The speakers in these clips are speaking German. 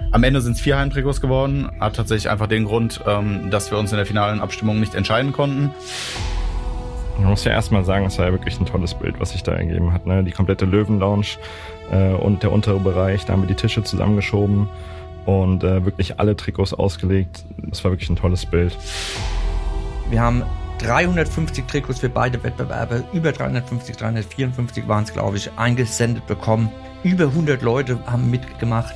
Am Ende sind es 4 Heimtrikots geworden. Hat tatsächlich einfach den Grund, dass wir uns in der finalen Abstimmung nicht entscheiden konnten. Man muss ja erstmal sagen, es war ja wirklich ein tolles Bild, was sich da ergeben hat. Ne? Die komplette Löwen-Lounge und der untere Bereich, da haben wir die Tische zusammengeschoben und wirklich alle Trikots ausgelegt. Das war wirklich ein tolles Bild. Wir haben 350 Trikots für beide Wettbewerbe, über 350, 354 waren es, glaube ich, eingesendet bekommen. Über 100 Leute haben mitgemacht.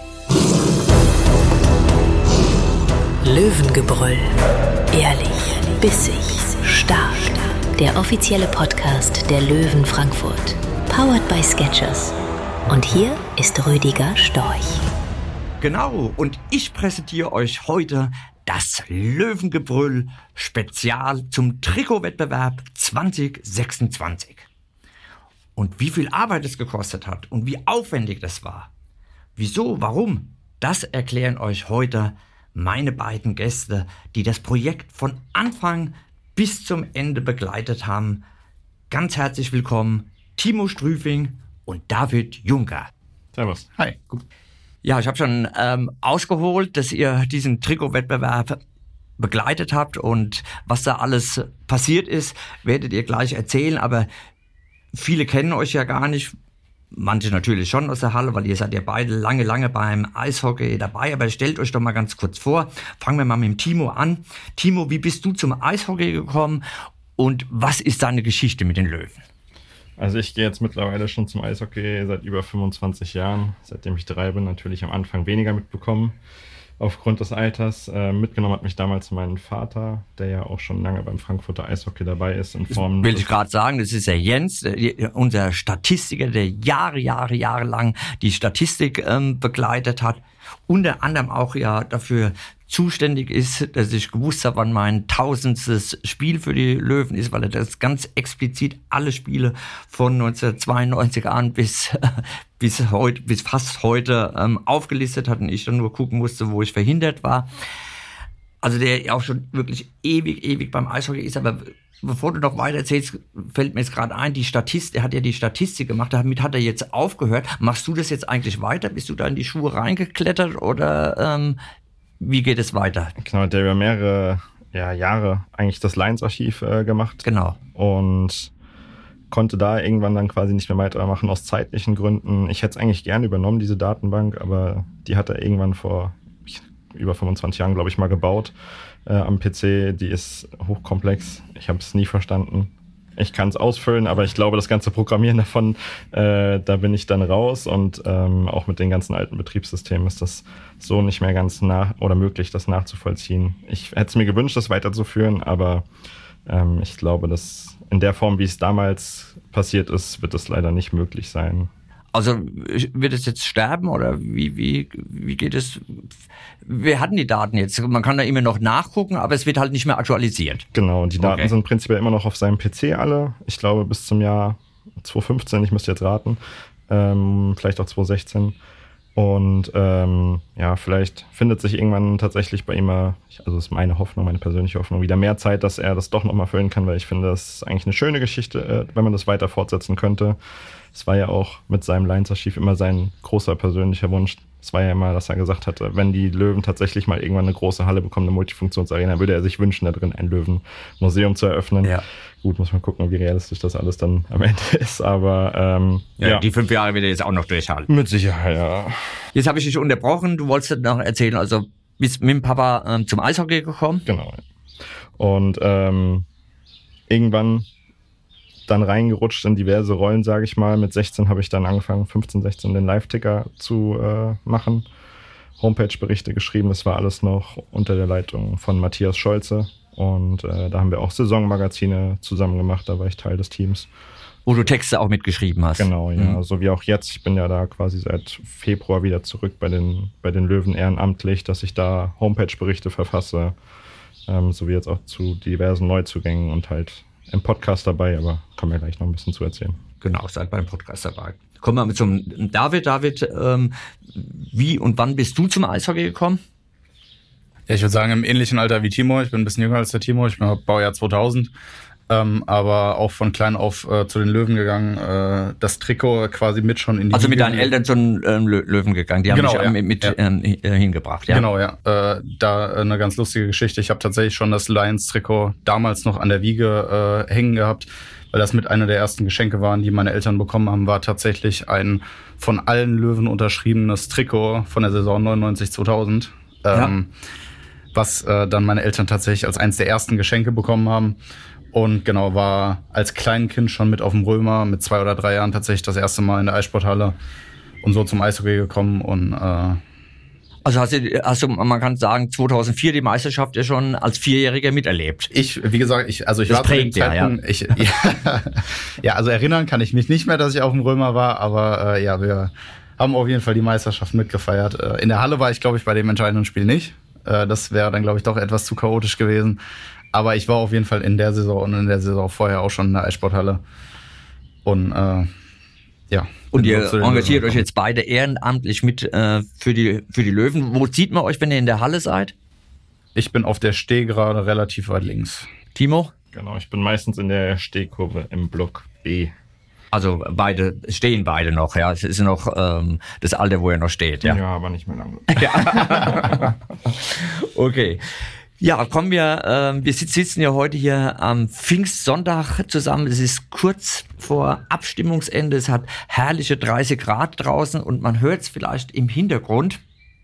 Löwengebrüll. Ehrlich, bissig, stark. Der offizielle Podcast der Löwen Frankfurt. Powered by Skechers. Und hier ist Rüdiger Storch. Genau, und ich präsentiere euch heute das Löwengebrüll Spezial zum Trikotwettbewerb 2026. Und wie viel Arbeit es gekostet hat und wie aufwendig das war. Wieso, warum? Das erklären euch heute meine beiden Gäste, die das Projekt von Anfang bis zum Ende begleitet haben. Ganz herzlich willkommen, Timo Strüfing und David Juncker. Servus. Hi. Gut. Ja, ich habe schon ausgeholt, dass ihr diesen Trikotwettbewerb begleitet habt und was da alles passiert ist, werdet ihr gleich erzählen, aber viele kennen euch ja gar nicht. Manche natürlich schon aus der Halle, weil ihr seid ja beide lange beim Eishockey dabei. Aber stellt euch doch mal ganz kurz vor. Fangen wir mal mit dem Timo an. Timo, wie bist du zum Eishockey gekommen und was ist deine Geschichte mit den Löwen? Also ich gehe jetzt mittlerweile schon zum Eishockey seit über 25 Jahren. Seitdem ich 3 bin, natürlich am Anfang weniger mitbekommen. Aufgrund des Alters. Mitgenommen hat mich damals mein Vater, der ja auch schon lange beim Frankfurter Eishockey dabei ist. Will ich gerade sagen, das ist der Jens, unser Statistiker, der jahrelang die Statistik begleitet hat. Unter anderem auch ja dafür zuständig ist, dass ich gewusst habe, wann mein 1000. Spiel für die Löwen ist, weil er das ganz explizit alle Spiele von 1992 an bis fast heute aufgelistet hat und ich dann nur gucken musste, wo ich verhindert war. Also der auch schon wirklich ewig beim Eishockey ist, aber bevor du noch weiter erzählst, fällt mir jetzt gerade ein, er hat ja die Statistik gemacht, damit hat er jetzt aufgehört. Machst du das jetzt eigentlich weiter? Bist du da in die Schuhe reingeklettert oder wie geht es weiter? Genau, der über mehrere Jahre eigentlich das Lions-Archiv gemacht. Genau. Und konnte da irgendwann dann quasi nicht mehr weitermachen aus zeitlichen Gründen. Ich hätte es eigentlich gerne übernommen, diese Datenbank, aber die hat er irgendwann vor über 25 Jahren, glaube ich, mal gebaut am PC. Die ist hochkomplex. Ich habe es nie verstanden. Ich kann es ausfüllen, aber ich glaube, das ganze Programmieren davon, da bin ich dann raus. Und auch mit den ganzen alten Betriebssystemen ist das so nicht mehr ganz möglich, das nachzuvollziehen. Ich hätte es mir gewünscht, das weiterzuführen, aber ich glaube, dass in der Form, wie es damals passiert ist, wird es leider nicht möglich sein. Also wird es jetzt sterben oder wie geht es? Wir hatten die Daten jetzt. Man kann da immer noch nachgucken, aber es wird halt nicht mehr aktualisiert. Genau, und die Daten sind prinzipiell immer noch auf seinem PC alle. Ich glaube bis zum Jahr 2015, ich müsste jetzt raten, vielleicht auch 2016. Und vielleicht findet sich irgendwann tatsächlich bei ihm, also das ist meine Hoffnung, meine persönliche Hoffnung, wieder mehr Zeit, dass er das doch nochmal füllen kann, weil ich finde, das ist eigentlich eine schöne Geschichte, wenn man das weiter fortsetzen könnte. Es war ja auch mit seinem Lions-Archiv immer sein großer persönlicher Wunsch. Es war ja immer, dass er gesagt hatte, wenn die Löwen tatsächlich mal irgendwann eine große Halle bekommen, eine Multifunktionsarena, würde er sich wünschen, da drin ein Löwenmuseum zu eröffnen. Ja. Gut, muss man gucken, wie realistisch das alles dann am Ende ist, aber die 5 Jahre wird er jetzt auch noch durchhalten. Mit Sicherheit, ja. Jetzt habe ich dich unterbrochen, du wolltest noch erzählen, also bist mit dem Papa zum Eishockey gekommen? Genau. Und irgendwann dann reingerutscht in diverse Rollen, sage ich mal. Mit 16 habe ich dann angefangen, 15, 16 den Live-Ticker zu machen. Homepage-Berichte geschrieben, das war alles noch unter der Leitung von Matthias Scholze. Und da haben wir auch Saisonmagazine zusammen gemacht, da war ich Teil des Teams. Wo du Texte auch mitgeschrieben hast. Genau, ja, so wie auch jetzt. Ich bin ja da quasi seit Februar wieder zurück bei den Löwen ehrenamtlich, dass ich da Homepage-Berichte verfasse, sowie jetzt auch zu diversen Neuzugängen und halt im Podcast dabei, aber können wir gleich noch ein bisschen zu erzählen. Genau, seid beim Podcast dabei. Kommen wir mit zum David. David, wie und wann bist du zum Eishockey gekommen? Ja, ich würde sagen im ähnlichen Alter wie Timo. Ich bin ein bisschen jünger als der Timo. Ich bin Baujahr 2000. aber auch von klein auf zu den Löwen gegangen, das Trikot quasi mit schon in die Also Wiege mit deinen Eltern zu den Löwen gegangen, die haben dich hingebracht, ja? Genau, ja. Da eine ganz lustige Geschichte. Ich habe tatsächlich schon das Lions-Trikot damals noch an der Wiege hängen gehabt, weil das mit einer der ersten Geschenke waren, die meine Eltern bekommen haben, war tatsächlich ein von allen Löwen unterschriebenes Trikot von der Saison 99-2000. Was dann meine Eltern tatsächlich als eins der ersten Geschenke bekommen haben. Und genau, war als Kleinkind schon mit auf dem Römer, mit 2 oder 3 Jahren tatsächlich das erste Mal in der Eissporthalle und so zum Eishockey gekommen. Und also hast du, man kann sagen, 2004 die Meisterschaft ja schon als Vierjähriger miterlebt. Wie gesagt, ich war zu dem Zeitpunkt, also erinnern kann ich mich nicht mehr, dass ich auf dem Römer war, aber wir haben auf jeden Fall die Meisterschaft mitgefeiert. In der Halle war ich, glaube ich, bei dem entscheidenden Spiel nicht. Das wäre dann, glaube ich, doch etwas zu chaotisch gewesen. Aber ich war auf jeden Fall in der Saison und in der Saison vorher auch schon in der Eissporthalle. Und Und ihr engagiert euch jetzt beide ehrenamtlich mit für die Löwen. Wo sieht man euch, wenn ihr in der Halle seid? Ich bin auf der Stehgerade relativ weit links. Timo? Genau, ich bin meistens in der Stehkurve im Block B. Also stehen beide noch, ja. Es ist noch das Alter, wo er noch steht, ja. Ja, aber nicht mehr lange. Ja. Okay. Ja, kommen wir sitzen ja heute hier am Pfingstsonntag zusammen. Es ist kurz vor Abstimmungsende. Es hat herrliche 30 Grad draußen und man hört es vielleicht im Hintergrund.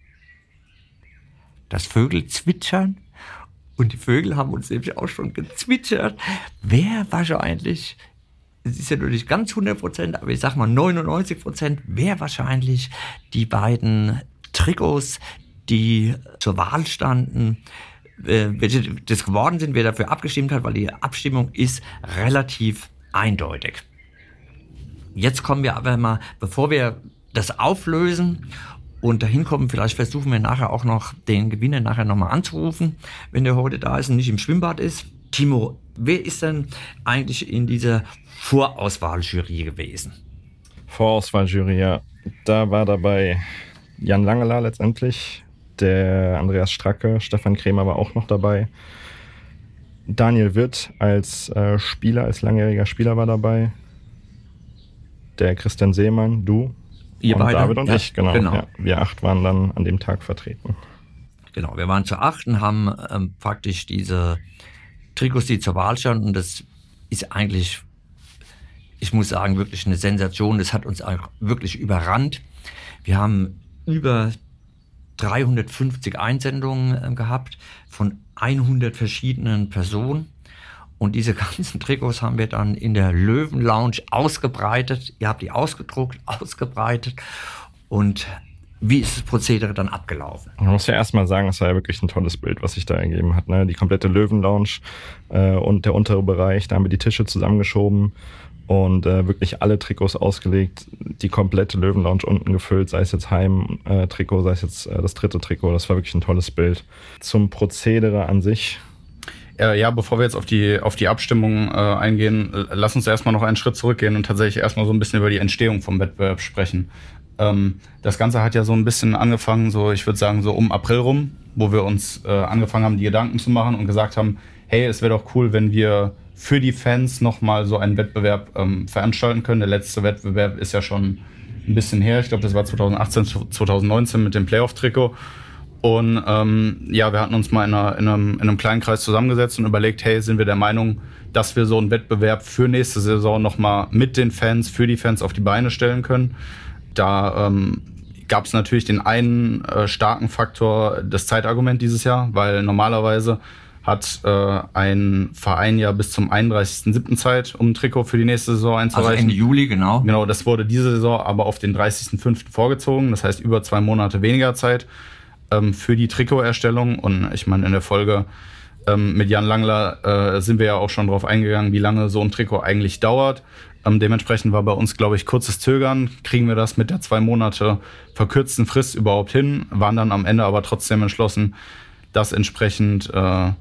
Das Vögel zwitschern. Und die Vögel haben uns nämlich auch schon gezwitschert. Wer wahrscheinlich, es ist ja nur nicht ganz 100%, aber ich sag mal 99%, wer wahrscheinlich die beiden Trikots, die zur Wahl standen, welche das geworden sind, wer dafür abgestimmt hat, weil die Abstimmung ist relativ eindeutig. Jetzt kommen wir aber mal, bevor wir das auflösen und dahin kommen, vielleicht versuchen wir nachher auch noch den Gewinner nachher nochmal anzurufen, wenn der heute da ist und nicht im Schwimmbad ist. Timo, wer ist denn eigentlich in dieser Vorauswahljury gewesen? Vorauswahljury, ja. Da war dabei Jan Langeler letztendlich, der Andreas Stracke, Stefan Krämer war auch noch dabei. Daniel Wirth als Spieler, als langjähriger Spieler war dabei. Der Christian Seemann, du. Ihr und beide? David und ja, ich, genau. Genau. Ja, wir 8 waren dann an dem Tag vertreten. Genau, wir waren zu 8 und haben praktisch diese Trikots, die zur Wahl standen. Und das ist eigentlich, ich muss sagen, wirklich eine Sensation. Das hat uns auch wirklich überrannt. Wir haben über 350 Einsendungen gehabt von 100 verschiedenen Personen. Und diese ganzen Trikots haben wir dann in der Löwen Lounge ausgebreitet. Ihr habt die ausgedruckt, ausgebreitet. Und wie ist das Prozedere dann abgelaufen? Man muss ja erstmal sagen, es war ja wirklich ein tolles Bild, was sich da ergeben hat. Ne? Die komplette Löwen Lounge und der untere Bereich, da haben wir die Tische zusammengeschoben und wirklich alle Trikots ausgelegt, die komplette Löwen Lounge unten gefüllt, sei es jetzt Heim-Trikot, sei es jetzt das dritte Trikot. Das war wirklich ein tolles Bild. Zum Prozedere an sich. Ja, bevor wir jetzt auf die Abstimmung eingehen, lass uns erstmal noch einen Schritt zurückgehen und tatsächlich erstmal so ein bisschen über die Entstehung vom Wettbewerb sprechen. Das Ganze hat ja so ein bisschen angefangen, so ich würde sagen so um April rum, wo wir uns angefangen haben, die Gedanken zu machen und gesagt haben, hey, es wäre doch cool, wenn wir für die Fans nochmal so einen Wettbewerb veranstalten können. Der letzte Wettbewerb ist ja schon ein bisschen her. Ich glaube, das war 2018, 2019 mit dem Playoff-Trikot. Und wir hatten uns mal in einem kleinen Kreis zusammengesetzt und überlegt, hey, sind wir der Meinung, dass wir so einen Wettbewerb für nächste Saison nochmal mit den Fans, für die Fans auf die Beine stellen können. Da gab es natürlich den einen starken Faktor, das Zeitargument dieses Jahr, weil normalerweise hat ein Verein ja bis zum 31.07. Zeit, um ein Trikot für die nächste Saison einzureichen. Also Ende Juli, genau. Genau, das wurde diese Saison aber auf den 30.05. vorgezogen. Das heißt, über 2 Monate weniger Zeit für die Trikoterstellung. Und ich meine, in der Folge mit Jan Langler sind wir ja auch schon drauf eingegangen, wie lange so ein Trikot eigentlich dauert. Dementsprechend war bei uns, glaube ich, kurzes Zögern. Kriegen wir das mit der 2 Monate verkürzten Frist überhaupt hin? Waren dann am Ende aber trotzdem entschlossen, das entsprechend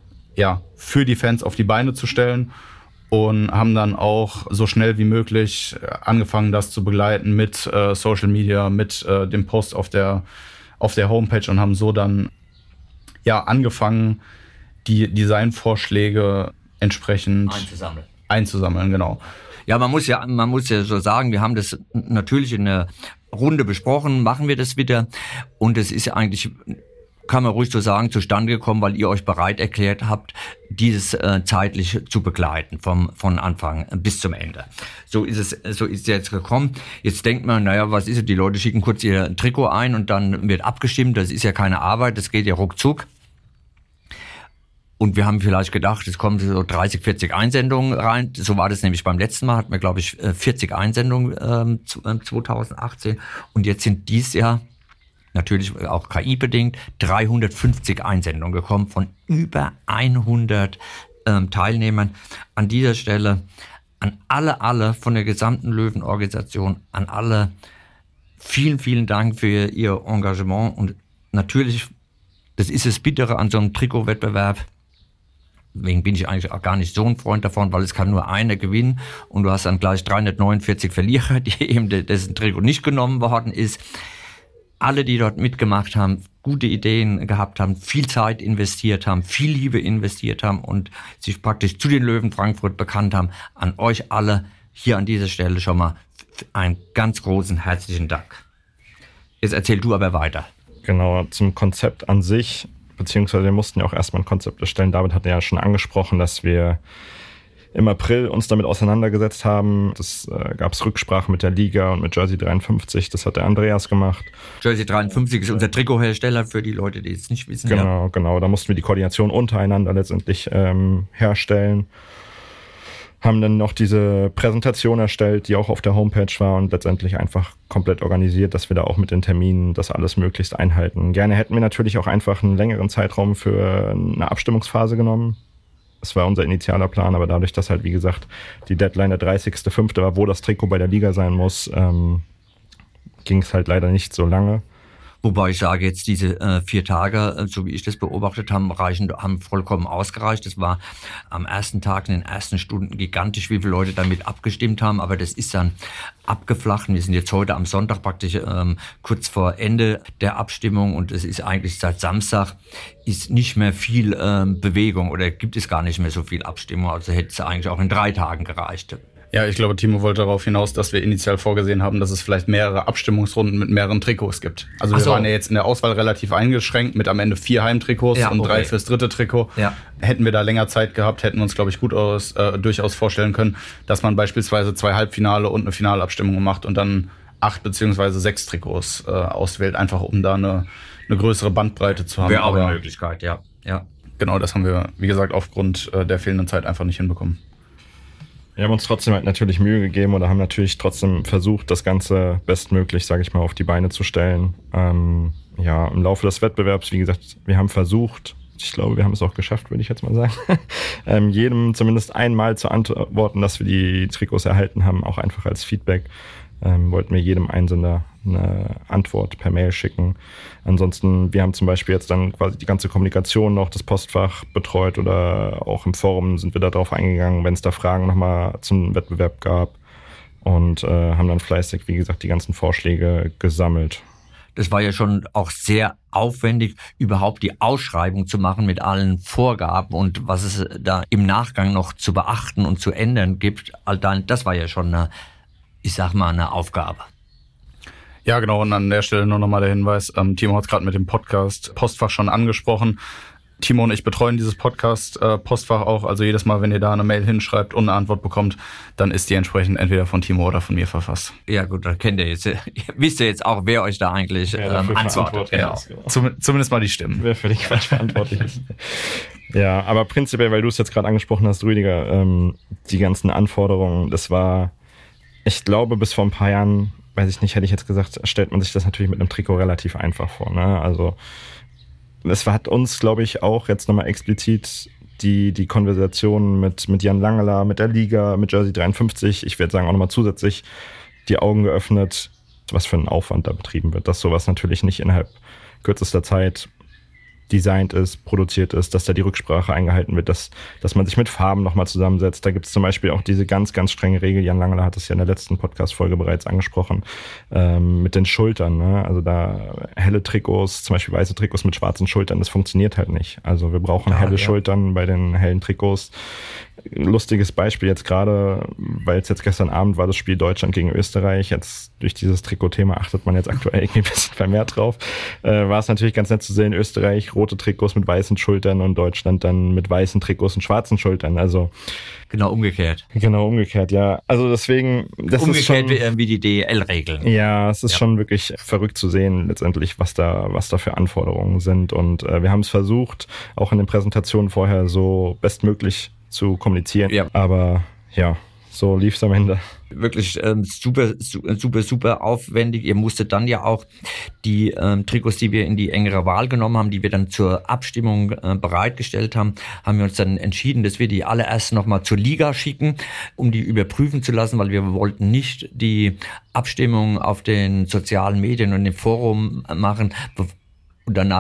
für die Fans auf die Beine zu stellen. Und haben dann auch so schnell wie möglich angefangen, das zu begleiten mit Social Media, mit dem Post auf der Homepage und haben so dann angefangen, die Designvorschläge entsprechend einzusammeln, genau. Ja, man muss ja so sagen, wir haben das natürlich in der Runde besprochen, machen wir das wieder. Und es ist ja eigentlich, kann man ruhig so sagen, zustande gekommen, weil ihr euch bereit erklärt habt, dieses zeitlich zu begleiten, von Anfang bis zum Ende. So ist es jetzt gekommen. Jetzt denkt man, naja, was ist es? Die Leute schicken kurz ihr Trikot ein und dann wird abgestimmt. Das ist ja keine Arbeit, das geht ja ruckzuck. Und wir haben vielleicht gedacht, es kommen so 30, 40 Einsendungen rein. So war das nämlich beim letzten Mal, hatten wir, glaube ich, 40 Einsendungen 2018. Und jetzt sind dies Jahr, natürlich auch KI-bedingt, 350 Einsendungen gekommen von über 100 Teilnehmern. An dieser Stelle an alle von der gesamten Löwenorganisation, an alle vielen, vielen Dank für Ihr Engagement. Und natürlich, das ist das Bittere an so einem Trikotwettbewerb. Deswegen bin ich eigentlich auch gar nicht so ein Freund davon, weil es kann nur einer gewinnen und du hast dann gleich 349 Verlierer, die eben dessen Trikot nicht genommen worden ist. Alle, die dort mitgemacht haben, gute Ideen gehabt haben, viel Zeit investiert haben, viel Liebe investiert haben und sich praktisch zu den Löwen Frankfurt bekannt haben, an euch alle hier an dieser Stelle schon mal einen ganz großen herzlichen Dank. Jetzt erzähl du aber weiter. Genau, zum Konzept an sich, beziehungsweise wir mussten ja auch erstmal ein Konzept erstellen. David hat ja schon angesprochen, dass wir im April uns damit auseinandergesetzt haben. Das gab es Rücksprache mit der Liga und mit Jersey 53. Das hat der Andreas gemacht. Jersey 53 ist unser Trikothersteller für die Leute, die es nicht wissen. Genau. Da mussten wir die Koordination untereinander letztendlich herstellen. Haben dann noch diese Präsentation erstellt, die auch auf der Homepage war und letztendlich einfach komplett organisiert, dass wir da auch mit den Terminen das alles möglichst einhalten. Gerne hätten wir natürlich auch einfach einen längeren Zeitraum für eine Abstimmungsphase genommen. Das war unser initialer Plan, aber dadurch, dass halt, wie gesagt, die Deadline der 30.05. war, wo das Trikot bei der Liga sein muss, ging es halt leider nicht so lange. Wobei ich sage jetzt, diese 4 Tage, so wie ich das beobachtet habe, haben vollkommen ausgereicht. Das war am ersten Tag, in den ersten Stunden gigantisch, wie viele Leute damit abgestimmt haben. Aber das ist dann abgeflacht. Wir sind jetzt heute am Sonntag praktisch kurz vor Ende der Abstimmung. Und es ist eigentlich seit Samstag ist nicht mehr viel Bewegung oder gibt es gar nicht mehr so viel Abstimmung. Also hätte es eigentlich auch in 3 Tagen gereicht. Ja, ich glaube, Timo wollte darauf hinaus, dass wir initial vorgesehen haben, dass es vielleicht mehrere Abstimmungsrunden mit mehreren Trikots gibt. Also wir waren ja jetzt in der Auswahl relativ eingeschränkt mit am Ende 4 Heimtrikots und 3 fürs dritte Trikot. Ja. Hätten wir da länger Zeit gehabt, hätten wir uns, glaube ich, durchaus vorstellen können, dass man beispielsweise 2 Halbfinale und eine Finalabstimmung macht und dann 8 beziehungsweise 6 Trikots auswählt, einfach um da eine größere Bandbreite zu haben. Wäre auch eine Möglichkeit, ja. Genau, das haben wir, wie gesagt, aufgrund der fehlenden Zeit einfach nicht hinbekommen. Wir haben uns trotzdem halt natürlich Mühe gegeben oder haben natürlich trotzdem versucht, das Ganze bestmöglich, sage ich mal, auf die Beine zu stellen. Im Laufe des Wettbewerbs, wie gesagt, wir haben versucht, ich glaube, wir haben es auch geschafft, würde ich jetzt mal sagen, jedem zumindest einmal zu antworten, dass wir die Trikots erhalten haben, auch einfach als Feedback. Wollten wir jedem Einsender eine Antwort per Mail schicken. Ansonsten, wir haben zum Beispiel jetzt dann quasi die ganze Kommunikation noch, das Postfach betreut oder auch im Forum sind wir da drauf eingegangen, wenn es da Fragen nochmal zum Wettbewerb gab und haben dann fleißig, wie gesagt, die ganzen Vorschläge gesammelt. Das war ja schon auch sehr aufwendig, überhaupt die Ausschreibung zu machen mit allen Vorgaben und was es da im Nachgang noch zu beachten und zu ändern gibt. Das war ja schon eine Aufgabe. Ja, genau. Und an der Stelle nur nochmal der Hinweis. Timo hat es gerade mit dem Podcast Postfach schon angesprochen. Timo und ich betreuen dieses Podcast-Postfach auch. Also jedes Mal, wenn ihr da eine Mail hinschreibt und eine Antwort bekommt, dann ist die entsprechend entweder von Timo oder von mir verfasst. Ja gut, dann wisst ihr jetzt auch, wer euch da eigentlich antwortet. Genau. Zumindest mal die Stimmen. Wer für die Quatsch verantwortlich ist. Ja, aber prinzipiell, weil du es jetzt gerade angesprochen hast, Rüdiger, die ganzen Anforderungen, das war, ich glaube, bis vor ein paar Jahren, weiß ich nicht, hätte ich jetzt gesagt, stellt man sich das natürlich mit einem Trikot relativ einfach vor. Ne? Also es hat uns, glaube ich, auch jetzt nochmal explizit die Konversation mit Jan Langeler, mit der Liga, mit Jersey 53, ich werde sagen auch nochmal zusätzlich die Augen geöffnet, was für ein Aufwand da betrieben wird, dass sowas natürlich nicht innerhalb kürzester Zeit designt ist, produziert ist, dass da die Rücksprache eingehalten wird, dass man sich mit Farben nochmal zusammensetzt. Da gibt es zum Beispiel auch diese ganz, ganz strenge Regel, Jan Langeler hat es ja in der letzten Podcast-Folge bereits angesprochen, mit den Schultern. Ne? Also da helle Trikots, zum Beispiel weiße Trikots mit schwarzen Schultern, das funktioniert halt nicht. Also wir brauchen helle Schultern bei den hellen Trikots. Lustiges Beispiel jetzt gerade, weil es jetzt gestern Abend war, das Spiel Deutschland gegen Österreich. Jetzt durch dieses Trikotthema achtet man jetzt aktuell irgendwie ein bisschen vermehrt drauf. War es natürlich ganz nett zu sehen, Österreich rote Trikots mit weißen Schultern und Deutschland dann mit weißen Trikots und schwarzen Schultern. Also Genau umgekehrt, ja. Also deswegen, das umgekehrt ist schon, wie die DEL-Regeln. Ja, es ist schon wirklich verrückt zu sehen, letztendlich, was da für Anforderungen sind. Und wir haben es versucht, auch in den Präsentationen vorher so bestmöglich zu kommunizieren. Ja. Aber ja, so lief es am Ende. Wirklich super aufwendig. Ihr musstet dann ja auch die Trikots, die wir in die engere Wahl genommen haben, die wir dann zur Abstimmung bereitgestellt haben, haben wir uns dann entschieden, dass wir die allererst nochmal zur Liga schicken, um die überprüfen zu lassen, weil wir wollten nicht die Abstimmung auf den sozialen Medien und im Forum machen. Und danach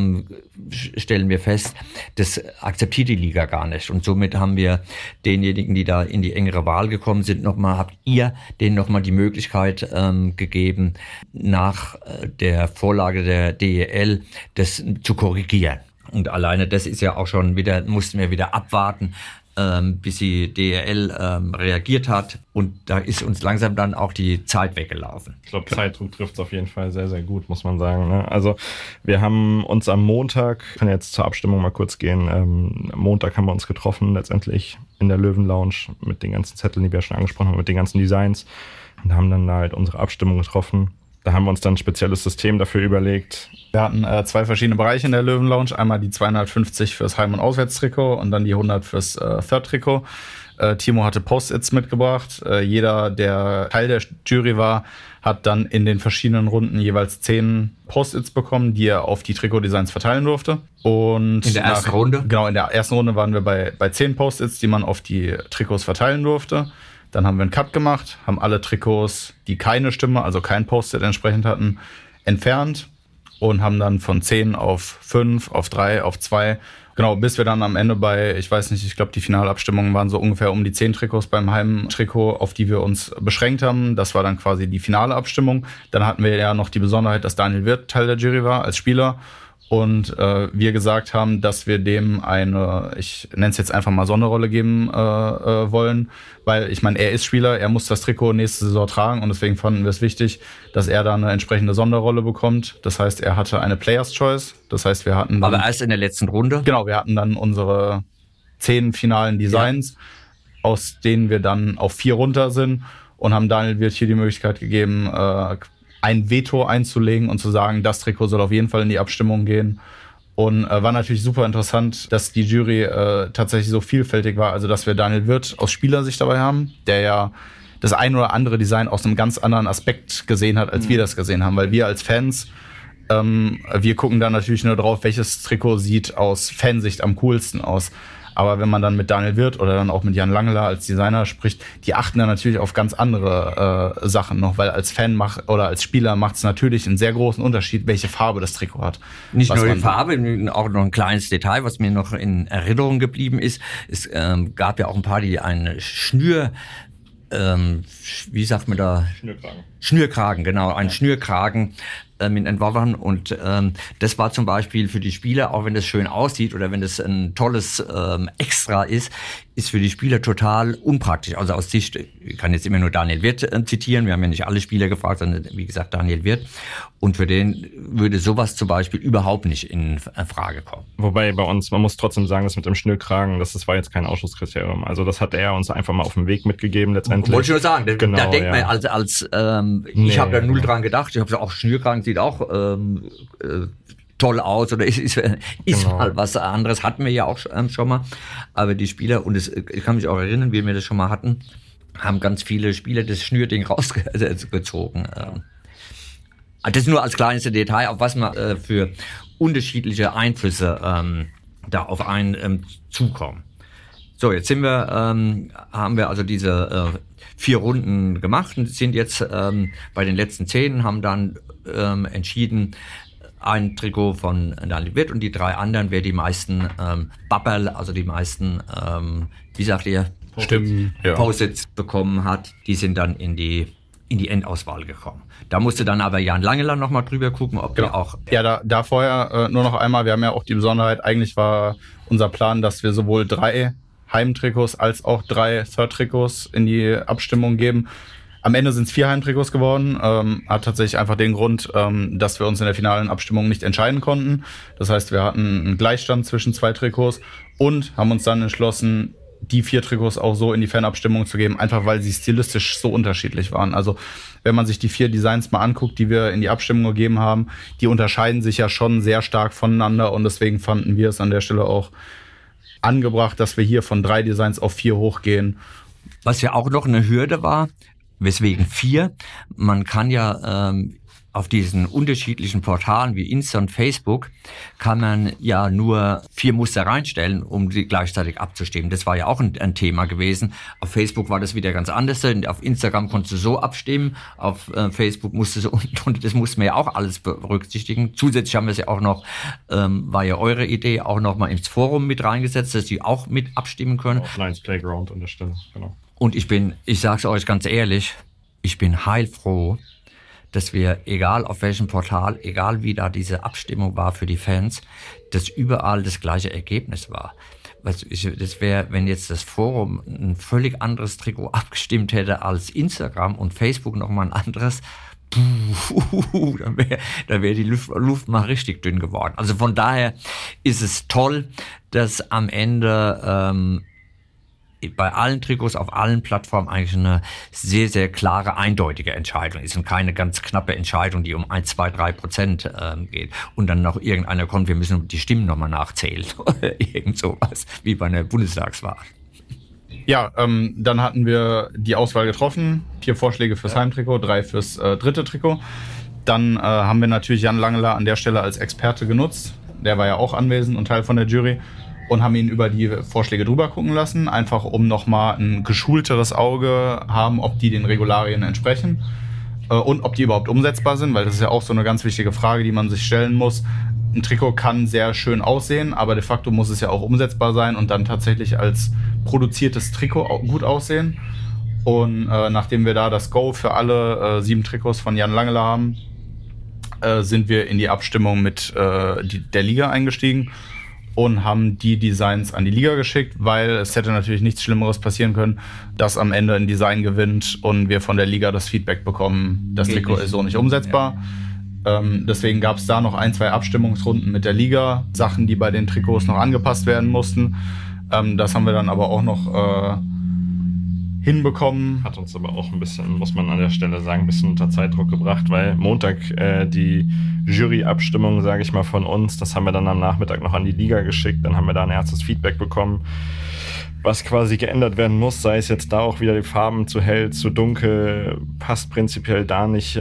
stellen wir fest, das akzeptiert die Liga gar nicht. Und somit haben wir denjenigen, die da in die engere Wahl gekommen sind, habt ihr denen nochmal die Möglichkeit gegeben, nach der Vorlage der DEL das zu korrigieren. Und alleine das ist ja auch schon wieder, mussten wir wieder abwarten, bis die DEL reagiert hat. Und da ist uns langsam dann auch die Zeit weggelaufen. Ich glaube, Zeitdruck trifft es auf jeden Fall sehr, sehr gut, muss man sagen. Ne? Also wir haben uns am Montag, ich kann jetzt zur Abstimmung mal kurz gehen, am Montag haben wir uns getroffen, letztendlich in der Löwen-Lounge mit den ganzen Zetteln, die wir schon angesprochen haben, mit den ganzen Designs und haben dann halt unsere Abstimmung getroffen. Da haben wir uns dann ein spezielles System dafür überlegt. Wir hatten 2 verschiedene Bereiche in der Löwen-Lounge. Einmal die 250 fürs Heim- und Auswärtstrikot und dann die 100 fürs Third-Trikot. Timo hatte Post-its mitgebracht. Jeder, der Teil der Jury war, hat dann in den verschiedenen Runden jeweils 10 Post-its bekommen, die er auf die Trikotdesigns verteilen durfte. Und in der ersten Runde? Genau, in der ersten Runde waren wir bei 10 Post-its, die man auf die Trikots verteilen durfte. Dann haben wir einen Cut gemacht, haben alle Trikots, die keine Stimme, also kein Post-it entsprechend hatten, entfernt und haben dann von 10 auf 5, auf 3, auf 2, genau, bis wir dann am Ende ich glaube, die Finalabstimmungen waren so ungefähr um die 10 Trikots beim Heimtrikot, auf die wir uns beschränkt haben. Das war dann quasi die finale Abstimmung. Dann hatten wir ja noch die Besonderheit, dass Daniel Wirth Teil der Jury war als Spieler. Und wir gesagt haben, dass wir dem eine, ich nenne es jetzt einfach mal Sonderrolle geben wollen, weil ich meine, er ist Spieler, er muss das Trikot nächste Saison tragen und deswegen fanden wir es wichtig, dass er da eine entsprechende Sonderrolle bekommt. Das heißt, er hatte eine Players Choice, das heißt, wir hatten dann... Aber erst in der letzten Runde? Genau, wir hatten dann unsere 10 finalen Designs, aus denen wir dann auf 4 runter sind und haben Daniel Wirth hier die Möglichkeit gegeben, ein Veto einzulegen und zu sagen, das Trikot soll auf jeden Fall in die Abstimmung gehen. Und war natürlich super interessant, dass die Jury tatsächlich so vielfältig war. Also, dass wir Daniel Wirth aus Spielersicht dabei haben, der ja das ein oder andere Design aus einem ganz anderen Aspekt gesehen hat, als wir das gesehen haben. Weil wir als Fans, wir gucken da natürlich nur drauf, welches Trikot sieht aus Fansicht am coolsten aus. Aber wenn man dann mit Daniel Wirth oder dann auch mit Jan Langeler als Designer spricht, die achten dann natürlich auf ganz andere Sachen noch, weil als Fan oder als Spieler macht es natürlich einen sehr großen Unterschied, welche Farbe das Trikot hat. Nicht nur die Farbe, auch noch ein kleines Detail, was mir noch in Erinnerung geblieben ist. Es gab ja auch ein paar, die eine wie sagt man da? Schnürkragen, genau, ein Schnürkragen mit entworfen und das war zum Beispiel für die Spieler, auch wenn das schön aussieht oder wenn das ein tolles Extra ist für die Spieler total unpraktisch. Also aus Sicht, ich kann jetzt immer nur Daniel Wirth zitieren, wir haben ja nicht alle Spieler gefragt, sondern wie gesagt Daniel Wirth und für den würde sowas zum Beispiel überhaupt nicht in Frage kommen. Wobei bei uns, man muss trotzdem sagen, das mit dem Schnürkragen, das war jetzt kein Ausschlusskriterium. Also das hat er uns einfach mal auf den Weg mitgegeben letztendlich. Wollte ich nur sagen, da denkt man ich habe da null dran gedacht, ich habe gesagt, auch Schnürkragen sieht auch toll aus oder ist mal was anderes, hatten wir ja auch schon mal, aber die Spieler, und ich kann mich auch erinnern, wie wir das schon mal hatten, haben ganz viele Spieler das Schnürding rausgezogen. Das ist nur als kleines Detail, auf was man für unterschiedliche Einflüsse da auf einen zukommen. So, jetzt haben wir also diese 4 Runden gemacht und sind jetzt bei den letzten 10, haben dann entschieden, ein Trikot von Daniel Wirth und die 3 anderen, wer die meisten Bubble, also die meisten, wie sagt ihr? Stimmen, ja. Post-its bekommen hat, die sind dann in die Endauswahl gekommen. Da musste dann aber Jan Langeland nochmal drüber gucken, ob die auch... Ja, da vorher nur noch einmal, wir haben ja auch die Besonderheit, eigentlich war unser Plan, dass wir sowohl 3 Heimtrikots als auch 3 Third-Trikots in die Abstimmung geben. Am Ende sind es 4 Heimtrikots geworden, hat tatsächlich einfach den Grund, dass wir uns in der finalen Abstimmung nicht entscheiden konnten. Das heißt, wir hatten einen Gleichstand zwischen 2 Trikots und haben uns dann entschlossen, die 4 Trikots auch so in die Fanabstimmung zu geben, einfach weil sie stilistisch so unterschiedlich waren. Also wenn man sich die 4 Designs mal anguckt, die wir in die Abstimmung gegeben haben, die unterscheiden sich ja schon sehr stark voneinander und deswegen fanden wir es an der Stelle auch angebracht, dass wir hier von 3 Designs auf 4 hochgehen. Was ja auch noch eine Hürde war, weswegen 4, man kann ja auf diesen unterschiedlichen Portalen wie Insta und Facebook kann man ja nur 4 Muster reinstellen, um sie gleichzeitig abzustimmen. Das war ja auch ein Thema gewesen. Auf Facebook war das wieder ganz anders. Auf Instagram konntest du so abstimmen, auf Facebook musstest du, und das mussten wir ja auch alles berücksichtigen. Zusätzlich haben wir es ja auch noch, war ja eure Idee, auch noch mal ins Forum mit reingesetzt, dass die auch mit abstimmen können. Auf Lions Playground an der Stelle, genau. Und ich sag's euch ganz ehrlich, ich bin heilfroh, dass wir, egal auf welchem Portal, egal wie da diese Abstimmung war für die Fans, dass überall das gleiche Ergebnis war. Das wäre, wenn jetzt das Forum ein völlig anderes Trikot abgestimmt hätte als Instagram und Facebook nochmal ein anderes, da wäre die Luft mal richtig dünn geworden. Also von daher ist es toll, dass am Ende bei allen Trikots auf allen Plattformen eigentlich eine sehr, sehr klare, eindeutige Entscheidung ist und keine ganz knappe Entscheidung, die um 1, 2, 3% geht. Und dann noch irgendeiner kommt, wir müssen die Stimmen nochmal nachzählen oder irgend sowas, wie bei einer Bundestagswahl. Ja, dann hatten wir die Auswahl getroffen. 4 Vorschläge fürs Heimtrikot, 3 fürs 3. Trikot. Dann haben wir natürlich Jan Langeler an der Stelle als Experte genutzt. Der war ja auch anwesend und Teil von der Jury. Und haben ihn über die Vorschläge drüber gucken lassen, einfach um nochmal ein geschulteres Auge haben, ob die den Regularien entsprechen und ob die überhaupt umsetzbar sind, weil das ist ja auch so eine ganz wichtige Frage, die man sich stellen muss. Ein Trikot kann sehr schön aussehen, aber de facto muss es ja auch umsetzbar sein und dann tatsächlich als produziertes Trikot gut aussehen. Und nachdem wir da das Go für alle 7 Trikots von Jan Langeler haben, sind wir in die Abstimmung mit der Liga eingestiegen und haben die Designs an die Liga geschickt, weil es hätte natürlich nichts Schlimmeres passieren können, dass am Ende ein Design gewinnt und wir von der Liga das Feedback bekommen, das Trikot ist so nicht umsetzbar. Ja. Deswegen gab es da noch 1, 2 Abstimmungsrunden mit der Liga, Sachen, die bei den Trikots noch angepasst werden mussten. Das haben wir dann aber auch noch hinbekommen. Hat uns aber auch ein bisschen, muss man an der Stelle sagen, ein bisschen unter Zeitdruck gebracht, weil Montag die Juryabstimmung, sage ich mal, von uns, das haben wir dann am Nachmittag noch an die Liga geschickt, dann haben wir da ein erstes Feedback bekommen, was quasi geändert werden muss, sei es jetzt da auch wieder die Farben zu hell, zu dunkel, passt prinzipiell da nicht.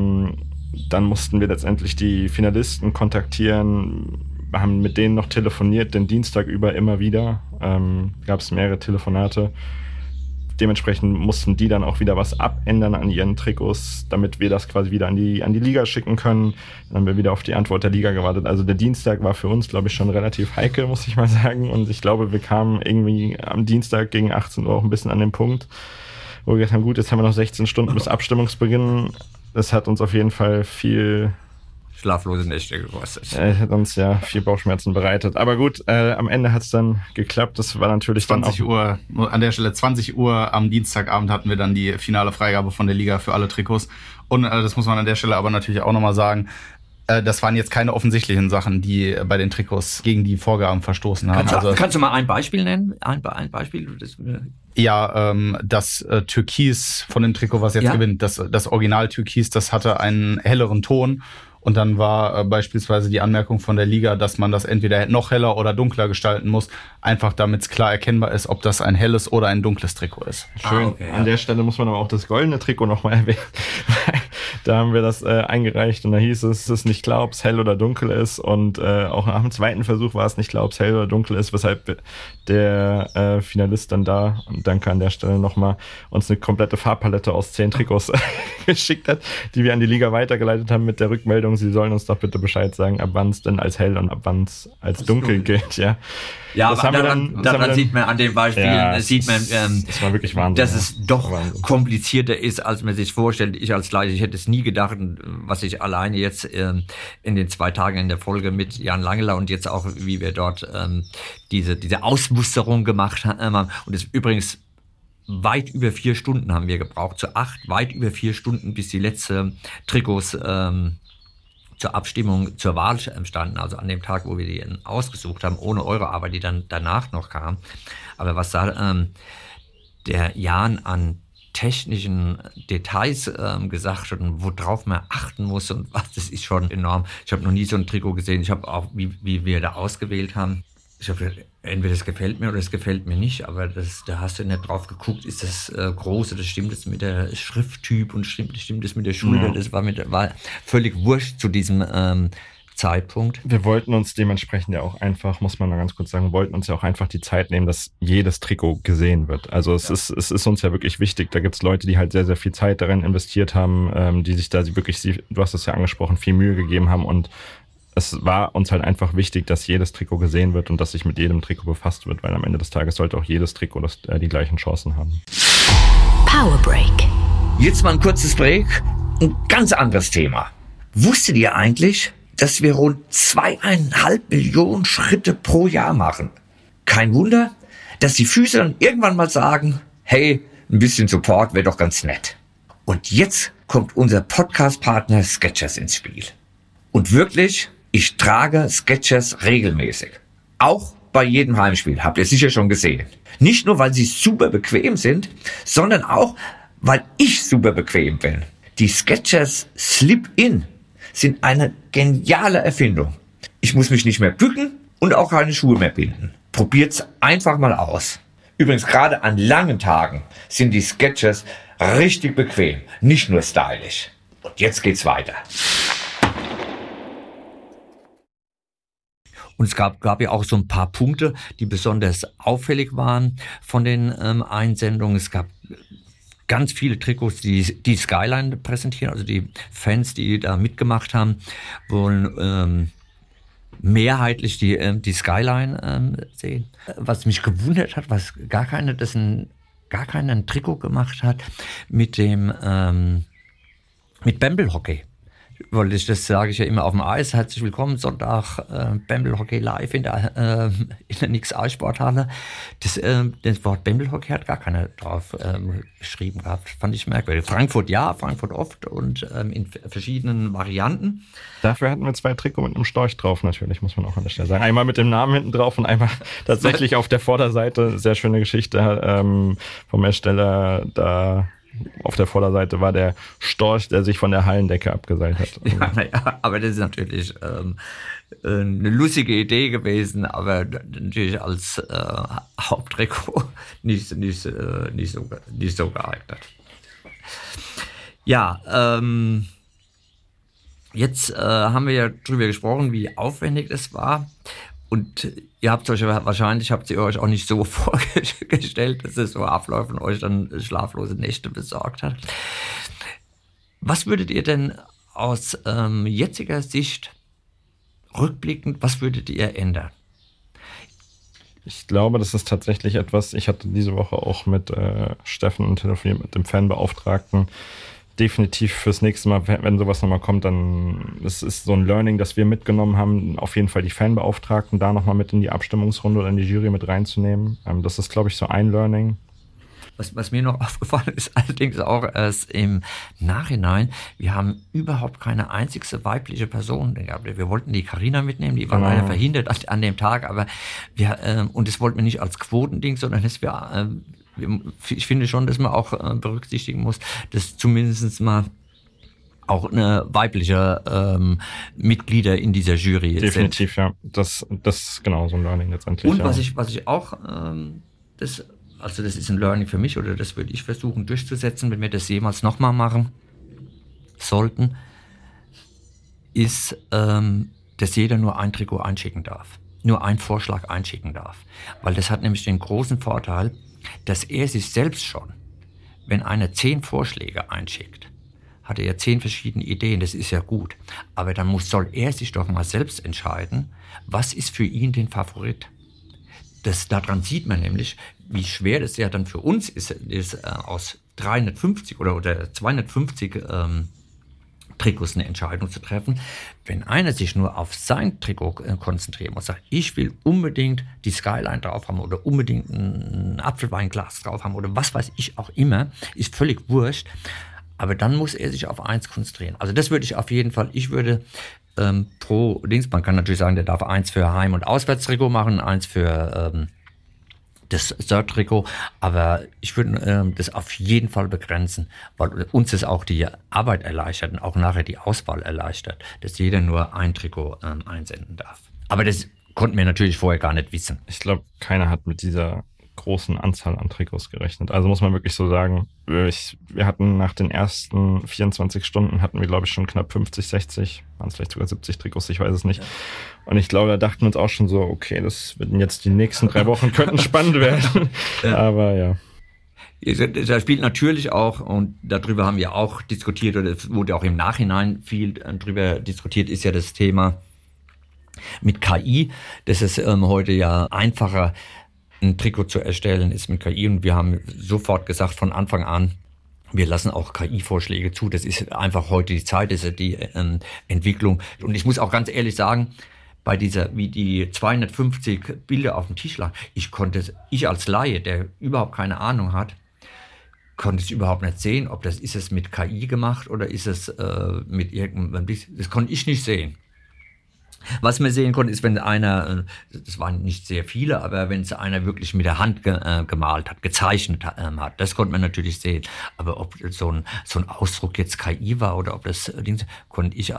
Dann mussten wir letztendlich die Finalisten kontaktieren, wir haben mit denen noch telefoniert, den Dienstag über immer wieder, gab es mehrere Telefonate. Dementsprechend mussten die dann auch wieder was abändern an ihren Trikots, damit wir das quasi wieder an die Liga schicken können. Dann haben wir wieder auf die Antwort der Liga gewartet. Also der Dienstag war für uns, glaube ich, schon relativ heikel, muss ich mal sagen. Und ich glaube, wir kamen irgendwie am Dienstag gegen 18 Uhr auch ein bisschen an den Punkt, wo wir gesagt haben, gut, jetzt haben wir noch 16 Stunden bis Abstimmungsbeginn. Das hat uns auf jeden Fall viel schlaflose Nächte gekostet. Hat uns ja viel Bauchschmerzen bereitet. Aber gut, am Ende hat es dann geklappt. Das war natürlich 20 dann auch... Uhr, an der Stelle 20 Uhr am Dienstagabend hatten wir dann die finale Freigabe von der Liga für alle Trikots. Und das muss man an der Stelle aber natürlich auch nochmal sagen, das waren jetzt keine offensichtlichen Sachen, die bei den Trikots gegen die Vorgaben verstoßen haben. Kannst du mal ein Beispiel nennen? Ein Beispiel? Ja, das Türkis von dem Trikot, was jetzt gewinnt, das Original Türkis, das hatte einen helleren Ton. Und dann war beispielsweise die Anmerkung von der Liga, dass man das entweder noch heller oder dunkler gestalten muss, einfach damit es klar erkennbar ist, ob das ein helles oder ein dunkles Trikot ist. Schön. Okay, an der Stelle muss man aber auch das goldene Trikot nochmal erwähnen. Da haben wir das eingereicht und da hieß es ist nicht klar, ob es hell oder dunkel ist und auch nach dem zweiten Versuch war es nicht klar, ob es hell oder dunkel ist, weshalb der Finalist dann da, und danke an der Stelle nochmal, uns eine komplette Farbpalette aus 10 Trikots geschickt hat, die wir an die Liga weitergeleitet haben mit der Rückmeldung, sie sollen uns doch bitte Bescheid sagen, ab wann es denn als hell und ab wann es als dunkel gilt, ja. Ja, das aber daran sieht man an den Beispielen, sieht man, das war wirklich Wahnsinn, dass es doch komplizierter ist, als man sich vorstellt. Ich als Leiter, ich hätte es nie gedacht, was ich alleine jetzt in den 2 Tagen in der Folge mit Jan Langeler und jetzt auch, wie wir dort diese Ausmusterung gemacht haben. Und es übrigens weit über 4 Stunden haben wir gebraucht, zu 8, weit über 4 Stunden, bis die letzte Trikots zur Abstimmung, zur Wahl standen, also an dem Tag, wo wir die ausgesucht haben, ohne eure Arbeit, die dann danach noch kam. Aber was da der Jan an technischen Details gesagt hat und worauf man achten muss und was, das ist schon enorm. Ich habe noch nie so ein Trikot gesehen. Ich habe auch, wie wir da ausgewählt haben, ich habe gedacht, entweder es gefällt mir oder es gefällt mir nicht, aber da hast du nicht drauf geguckt, ist das große, das stimmt das mit der Schrifttyp und stimmt das mit der Schulter, das war völlig wurscht zu diesem Zeitpunkt. Wir wollten uns dementsprechend ja auch einfach, muss man mal ganz kurz sagen, wollten uns ja auch einfach die Zeit nehmen, dass jedes Trikot gesehen wird. Also es ist uns ja wirklich wichtig, da gibt es Leute, die halt sehr, sehr viel Zeit darin investiert haben, die sich da wirklich, du hast es ja angesprochen, viel Mühe gegeben haben und es war uns halt einfach wichtig, dass jedes Trikot gesehen wird und dass sich mit jedem Trikot befasst wird, weil am Ende des Tages sollte auch jedes Trikot die gleichen Chancen haben. Power Break. Jetzt mal ein kurzes Break. Ein ganz anderes Thema. Wusstet ihr eigentlich, dass wir rund 2,5 Millionen Schritte pro Jahr machen? Kein Wunder, dass die Füße dann irgendwann mal sagen, hey, ein bisschen Support wäre doch ganz nett. Und jetzt kommt unser Podcast-Partner Skechers ins Spiel. Und wirklich, ich trage Skechers regelmäßig. Auch bei jedem Heimspiel, habt ihr sicher schon gesehen. Nicht nur, weil sie super bequem sind, sondern auch, weil ich super bequem bin. Die Skechers Slip-In sind eine geniale Erfindung. Ich muss mich nicht mehr bücken und auch keine Schuhe mehr binden. Probiert's einfach mal aus. Übrigens, gerade an langen Tagen sind die Skechers richtig bequem, nicht nur stylisch. Und jetzt geht's weiter. Und es gab ja auch so ein paar Punkte, die besonders auffällig waren von den Einsendungen. Es gab ganz viele Trikots, die Skyline präsentieren, also die Fans, die da mitgemacht haben, wollen mehrheitlich die Skyline sehen. Was mich gewundert hat, was gar keiner ein Trikot gemacht hat mit Bamble Hockey. Weil das sage ich ja immer auf dem Eis. Herzlich willkommen, Sonntag, Bamble Hockey live in der Nix-Eissporthalle. Das Wort Bamble Hockey hat gar keiner drauf geschrieben gehabt. Fand ich merkwürdig. Frankfurt ja, Frankfurt oft und in verschiedenen Varianten. Dafür hatten wir 2 Trikots mit einem Storch drauf, natürlich, muss man auch an der Stelle sagen. Einmal mit dem Namen hinten drauf und einmal tatsächlich auf der Vorderseite. Sehr schöne Geschichte vom Ersteller da. Auf der Vorderseite war der Storch, der sich von der Hallendecke abgeseilt hat. Ja, naja, aber das ist natürlich eine lustige Idee gewesen, aber natürlich als Haupttrikot nicht so geeignet. Ja, jetzt haben wir ja drüber gesprochen, wie aufwendig das war. Und ihr habt euch auch nicht so vorgestellt, dass es so abläuft und euch dann schlaflose Nächte besorgt hat. Was würdet ihr denn aus jetziger Sicht rückblickend, was würdet ihr ändern? Ich glaube, das ist tatsächlich etwas, ich hatte diese Woche auch mit Steffen telefoniert, mit dem Fanbeauftragten, definitiv fürs nächste Mal, wenn sowas nochmal kommt, dann es ist so ein Learning, das wir mitgenommen haben, auf jeden Fall die Fanbeauftragten da nochmal mit in die Abstimmungsrunde oder in die Jury mit reinzunehmen. Das ist, glaube ich, so ein Learning. Was mir noch aufgefallen ist, allerdings auch erst im Nachhinein, wir haben überhaupt keine einzige weibliche Person gehabt. Wir wollten die Carina mitnehmen, die war leider verhindert an dem Tag, aber und das wollten wir nicht als Quotending, sondern ich finde schon, dass man auch berücksichtigen muss, dass zumindest mal auch eine weibliche Mitglieder in dieser Jury definitiv, sind. Ja. Das ist genau so ein Learning letztendlich. Und was ich auch, das ist ein Learning für mich, oder das würde ich versuchen durchzusetzen, wenn wir das jemals nochmal machen. sollten, ist, dass jeder nur ein Trikot einschicken darf. Nur einen Vorschlag einschicken darf. Weil das hat nämlich den großen Vorteil, dass er sich selbst schon, wenn einer 10 Vorschläge einschickt, hat er ja 10 verschiedene Ideen, das ist ja gut. Aber dann soll er sich doch mal selbst entscheiden, was ist für ihn den Favorit. Daran sieht man nämlich, wie schwer das ja dann für uns ist aus 350 oder 250 Trikots eine Entscheidung zu treffen. Wenn einer sich nur auf sein Trikot konzentriert und sagt, ich will unbedingt die Skyline drauf haben oder unbedingt ein Apfelweinglas drauf haben oder was weiß ich auch immer, ist völlig wurscht. Aber dann muss er sich auf eins konzentrieren. Also das würde ich auf jeden Fall, ich würde pro Dings, man kann natürlich sagen, der darf eins für Heim- und Auswärtstrikot machen, eins für das Third-Trikot, aber ich würde das auf jeden Fall begrenzen, weil uns das auch die Arbeit erleichtert und auch nachher die Auswahl erleichtert, dass jeder nur ein Trikot einsenden darf. Aber das konnten wir natürlich vorher gar nicht wissen. Ich glaube, keiner hat mit dieser großen Anzahl an Trikots gerechnet. Also muss man wirklich so sagen, wir hatten nach den ersten 24 Stunden hatten wir, glaube ich, schon knapp 50, 60, waren es vielleicht sogar 70 Trikots, ich weiß es nicht. Und ich glaube, da dachten wir uns auch schon so, okay, das werden jetzt die nächsten 3 Wochen könnten spannend werden. Ja. Aber ja. Da spielt natürlich auch, und darüber haben wir auch diskutiert, oder es wurde auch im Nachhinein viel darüber diskutiert, ist ja das Thema mit KI. Das ist heute ja einfacher, ein Trikot zu erstellen ist mit KI, und wir haben sofort gesagt von Anfang an, wir lassen auch KI-Vorschläge zu. Das ist einfach heute die Zeit, das ist die Entwicklung. Und ich muss auch ganz ehrlich sagen, bei wie die 250 Bilder auf dem Tisch lagen, ich als Laie, der überhaupt keine Ahnung hat, konnte es überhaupt nicht sehen, ist es mit KI gemacht oder ist es mit irgendeinem, das konnte ich nicht sehen. Was man sehen konnte, ist, wenn einer, das waren nicht sehr viele, aber wenn es einer wirklich mit der Hand gemalt hat, gezeichnet hat, das konnte man natürlich sehen. Aber ob so ein Ausdruck jetzt KI war oder ob das konnte ich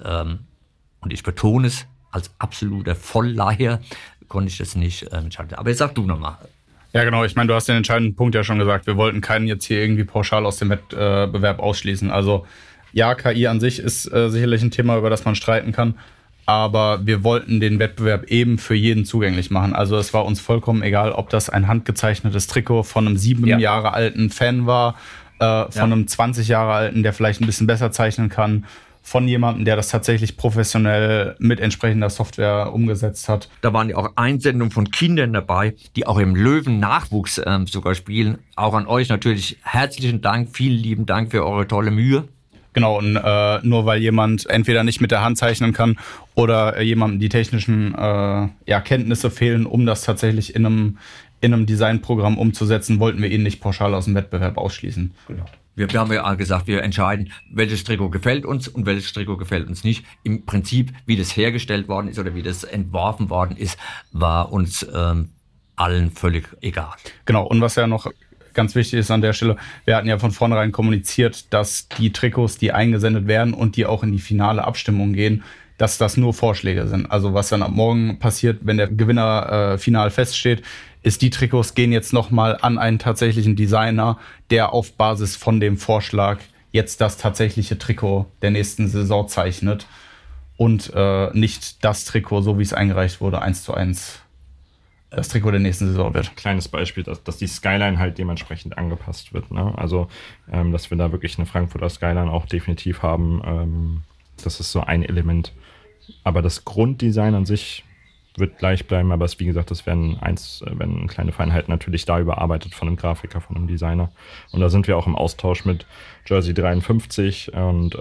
und ich betone es, als absoluter Volllaie, konnte ich das nicht entscheiden. Aber jetzt sag du nochmal. Ja, genau. Ich meine, du hast den entscheidenden Punkt ja schon gesagt. Wir wollten keinen jetzt hier irgendwie pauschal aus dem Wettbewerb ausschließen. Also ja, KI an sich ist sicherlich ein Thema, über das man streiten kann. Aber wir wollten den Wettbewerb eben für jeden zugänglich machen. Also es war uns vollkommen egal, ob das ein handgezeichnetes Trikot von einem 7 Jahre alten Fan war, von einem 20 Jahre alten, der vielleicht ein bisschen besser zeichnen kann, von jemandem, der das tatsächlich professionell mit entsprechender Software umgesetzt hat. Da waren ja auch Einsendungen von Kindern dabei, die auch im Löwen-Nachwuchs sogar spielen. Auch an euch natürlich herzlichen Dank, vielen lieben Dank für eure tolle Mühe. Genau, und nur weil jemand entweder nicht mit der Hand zeichnen kann oder jemandem die technischen Kenntnisse fehlen, um das tatsächlich in einem Designprogramm umzusetzen, wollten wir ihn nicht pauschal aus dem Wettbewerb ausschließen. Genau. Wir haben ja gesagt, wir entscheiden, welches Trikot gefällt uns und welches Trikot gefällt uns nicht. Im Prinzip, wie das hergestellt worden ist oder wie das entworfen worden ist, war uns allen völlig egal. Genau, und was ja noch ganz wichtig ist an der Stelle, wir hatten ja von vornherein kommuniziert, dass die Trikots, die eingesendet werden und die auch in die finale Abstimmung gehen, dass das nur Vorschläge sind. Also was dann ab morgen passiert, wenn der Gewinner final feststeht, ist, die Trikots gehen jetzt nochmal an einen tatsächlichen Designer, der auf Basis von dem Vorschlag jetzt das tatsächliche Trikot der nächsten Saison zeichnet und nicht das Trikot, so wie es eingereicht wurde, 1:1 das Trikot der nächsten Saison wird. Kleines Beispiel, dass die Skyline halt dementsprechend angepasst wird. Ne? Also, dass wir da wirklich eine Frankfurter Skyline auch definitiv haben, das ist so ein Element. Aber das Grunddesign an sich wird gleich bleiben, aber wie gesagt, das werden kleine Feinheiten natürlich da überarbeitet von einem Grafiker, von einem Designer. Und da sind wir auch im Austausch mit Jersey 53 und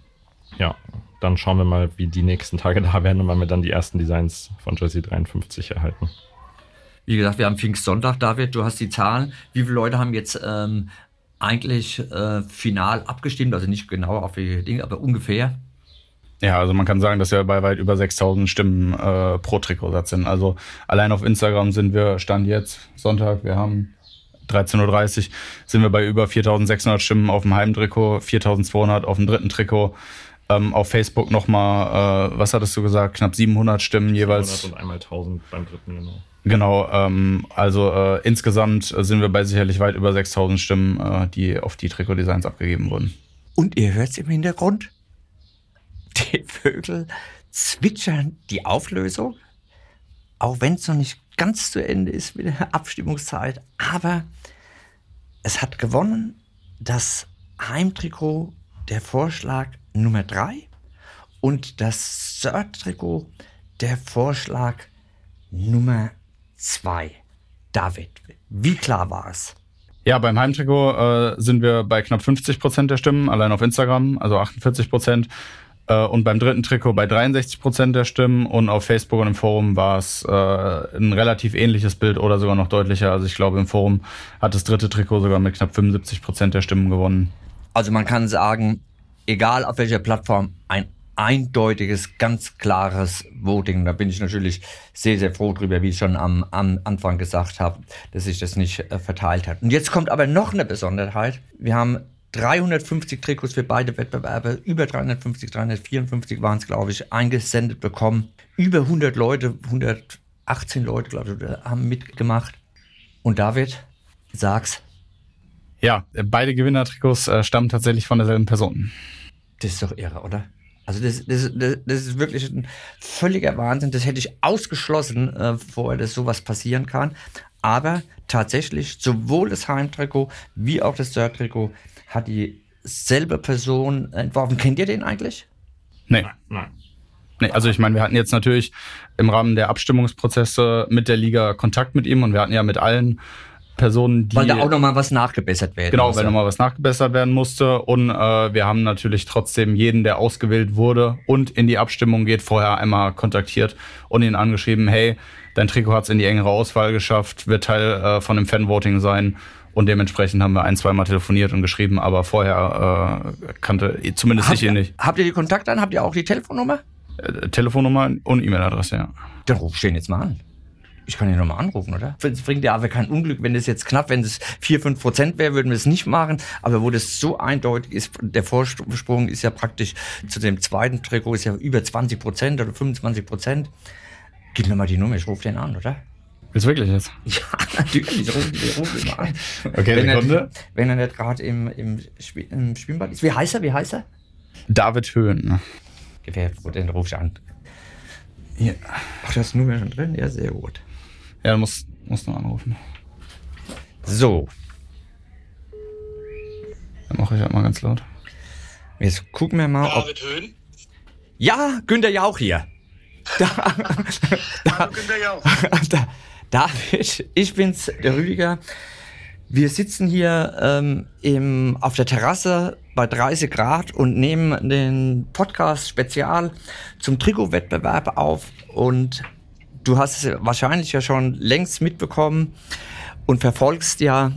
dann schauen wir mal, wie die nächsten Tage da werden und wann wir dann die ersten Designs von Jersey 53 erhalten. Wie gesagt, wir haben Pfingstsonntag, David, du hast die Zahlen. Wie viele Leute haben jetzt eigentlich final abgestimmt? Also nicht genau auf die Dinge, aber ungefähr? Ja, also man kann sagen, dass wir bei weit über 6.000 Stimmen pro Trikotsatz sind. Also allein auf Instagram sind wir, Stand jetzt, Sonntag, wir haben 13.30 Uhr, sind wir bei über 4.600 Stimmen auf dem Heimtrikot, 4.200 auf dem dritten Trikot. Auf Facebook nochmal, was hattest du gesagt, knapp 700 Stimmen jeweils. 700 und einmal 1.000 beim dritten, genau. Genau, insgesamt sind wir bei sicherlich weit über 6.000 Stimmen, die auf die Trikotdesigns abgegeben wurden. Und ihr hört es im Hintergrund. Die Vögel zwitschern die Auflösung. Auch wenn es noch nicht ganz zu Ende ist mit der Abstimmungszeit. Aber es hat gewonnen das Heimtrikot, der Vorschlag Nummer 3 und das Third-Trikot, der Vorschlag Nummer 2. David, wie klar war es? Ja, beim Heimtrikot sind wir bei knapp 50% der Stimmen, allein auf Instagram, also 48%. Und beim dritten Trikot bei 63% der Stimmen. Und auf Facebook und im Forum war es ein relativ ähnliches Bild oder sogar noch deutlicher. Also ich glaube, im Forum hat das dritte Trikot sogar mit knapp 75% der Stimmen gewonnen. Also man kann sagen, egal auf welcher Plattform, ein eindeutiges, ganz klares Voting. Da bin ich natürlich sehr, sehr froh drüber, wie ich schon am Anfang gesagt habe, dass sich das nicht verteilt hat. Und jetzt kommt aber noch eine Besonderheit. Wir haben 350 Trikots für beide Wettbewerbe, über 350, 354 waren es, glaube ich, eingesendet bekommen. Über 100 Leute, 118 Leute, glaube ich, haben mitgemacht. Und David, sag's. Ja, beide Gewinnertrikots stammen tatsächlich von derselben Person. Das ist doch irre, oder? Also das ist wirklich ein völliger Wahnsinn. Das hätte ich ausgeschlossen, vorher, dass sowas passieren kann. Aber tatsächlich, sowohl das Heimtrikot wie auch das Third-Trikot hat dieselbe Person entworfen. Kennt ihr den eigentlich? Nee. Nee, also ich meine, wir hatten jetzt natürlich im Rahmen der Abstimmungsprozesse mit der Liga Kontakt mit ihm und wir hatten ja mit allen Personen, die... Weil da auch nochmal was nachgebessert werden Genau, musste. weil nochmal was nachgebessert werden musste. Und wir haben natürlich trotzdem jeden, der ausgewählt wurde und in die Abstimmung geht, vorher einmal kontaktiert und ihn angeschrieben, hey, dein Trikot hat es in die engere Auswahl geschafft, wird Teil von dem Fanvoting sein. Und dementsprechend haben wir 1-2 Mal telefoniert und geschrieben, aber vorher kannte zumindest ich ihn nicht. Habt ihr die Kontakte an? Habt ihr auch die Telefonnummer? Telefonnummer und E-Mail-Adresse, ja. Dann ruf ich den jetzt mal an. Ich kann ihn nochmal anrufen, oder? Es bringt ja aber kein Unglück, wenn das jetzt knapp, wenn es 4-5% wäre, würden wir es nicht machen. Aber wo das so eindeutig ist, der Vorsprung ist ja praktisch zu dem zweiten Trikot ist ja über 20% oder 25%. Gib mir mal die Nummer, ich rufe den an, oder? Willst du wirklich jetzt? Ja, natürlich, ich rufe ihn mal an. Okay, Sekunde. Wenn er nicht gerade im Schwimmbad ist. Wie heißt er? David Höhn. Den ruf ich an. Ja. Ach, da ist Nummer schon drin? Ja, sehr gut. Ja, musst noch anrufen. So. Dann mache ich halt mal ganz laut. Jetzt gucken wir mal, ob... David Höhn? Ja, Günter Jauch hier. Hallo Günter Jauch. David, ich bin's, der Rüdiger. Wir sitzen hier auf der Terrasse bei 30 Grad und nehmen den Podcast spezial zum Trikotwettbewerb auf. Und du hast es wahrscheinlich ja schon längst mitbekommen und verfolgst ja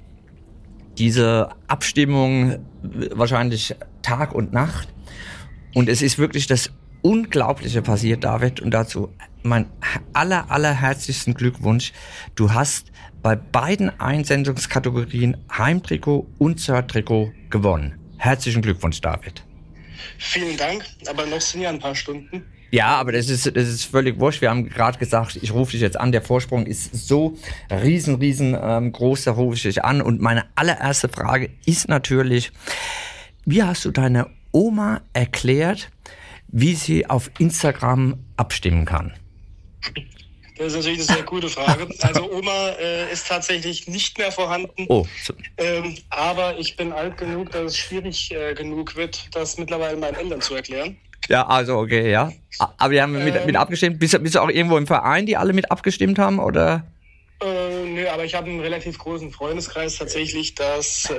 diese Abstimmung wahrscheinlich Tag und Nacht. Und es ist wirklich das Unglaubliche passiert, David. Und dazu mein allerherzlichsten Glückwunsch. Du hast bei beiden Einsendungskategorien Heimtrikot und Third-Trikot gewonnen. Herzlichen Glückwunsch, David. Vielen Dank, aber noch sind ja ein paar Stunden. Ja, aber das ist völlig wurscht. Wir haben gerade gesagt, ich rufe dich jetzt an. Der Vorsprung ist so riesen groß, da rufe ich dich an. Und meine allererste Frage ist natürlich, wie hast du deiner Oma erklärt, wie sie auf Instagram abstimmen kann? Das ist natürlich eine sehr gute Frage. Also Oma ist tatsächlich nicht mehr vorhanden. Oh. Aber ich bin alt genug, dass es schwierig genug wird, das mittlerweile meinen Eltern zu erklären. Ja, also okay, ja. Aber die haben mit abgestimmt. Bist du auch irgendwo im Verein, die alle mit abgestimmt haben, oder? Nö, aber ich habe einen relativ großen Freundeskreis tatsächlich, dass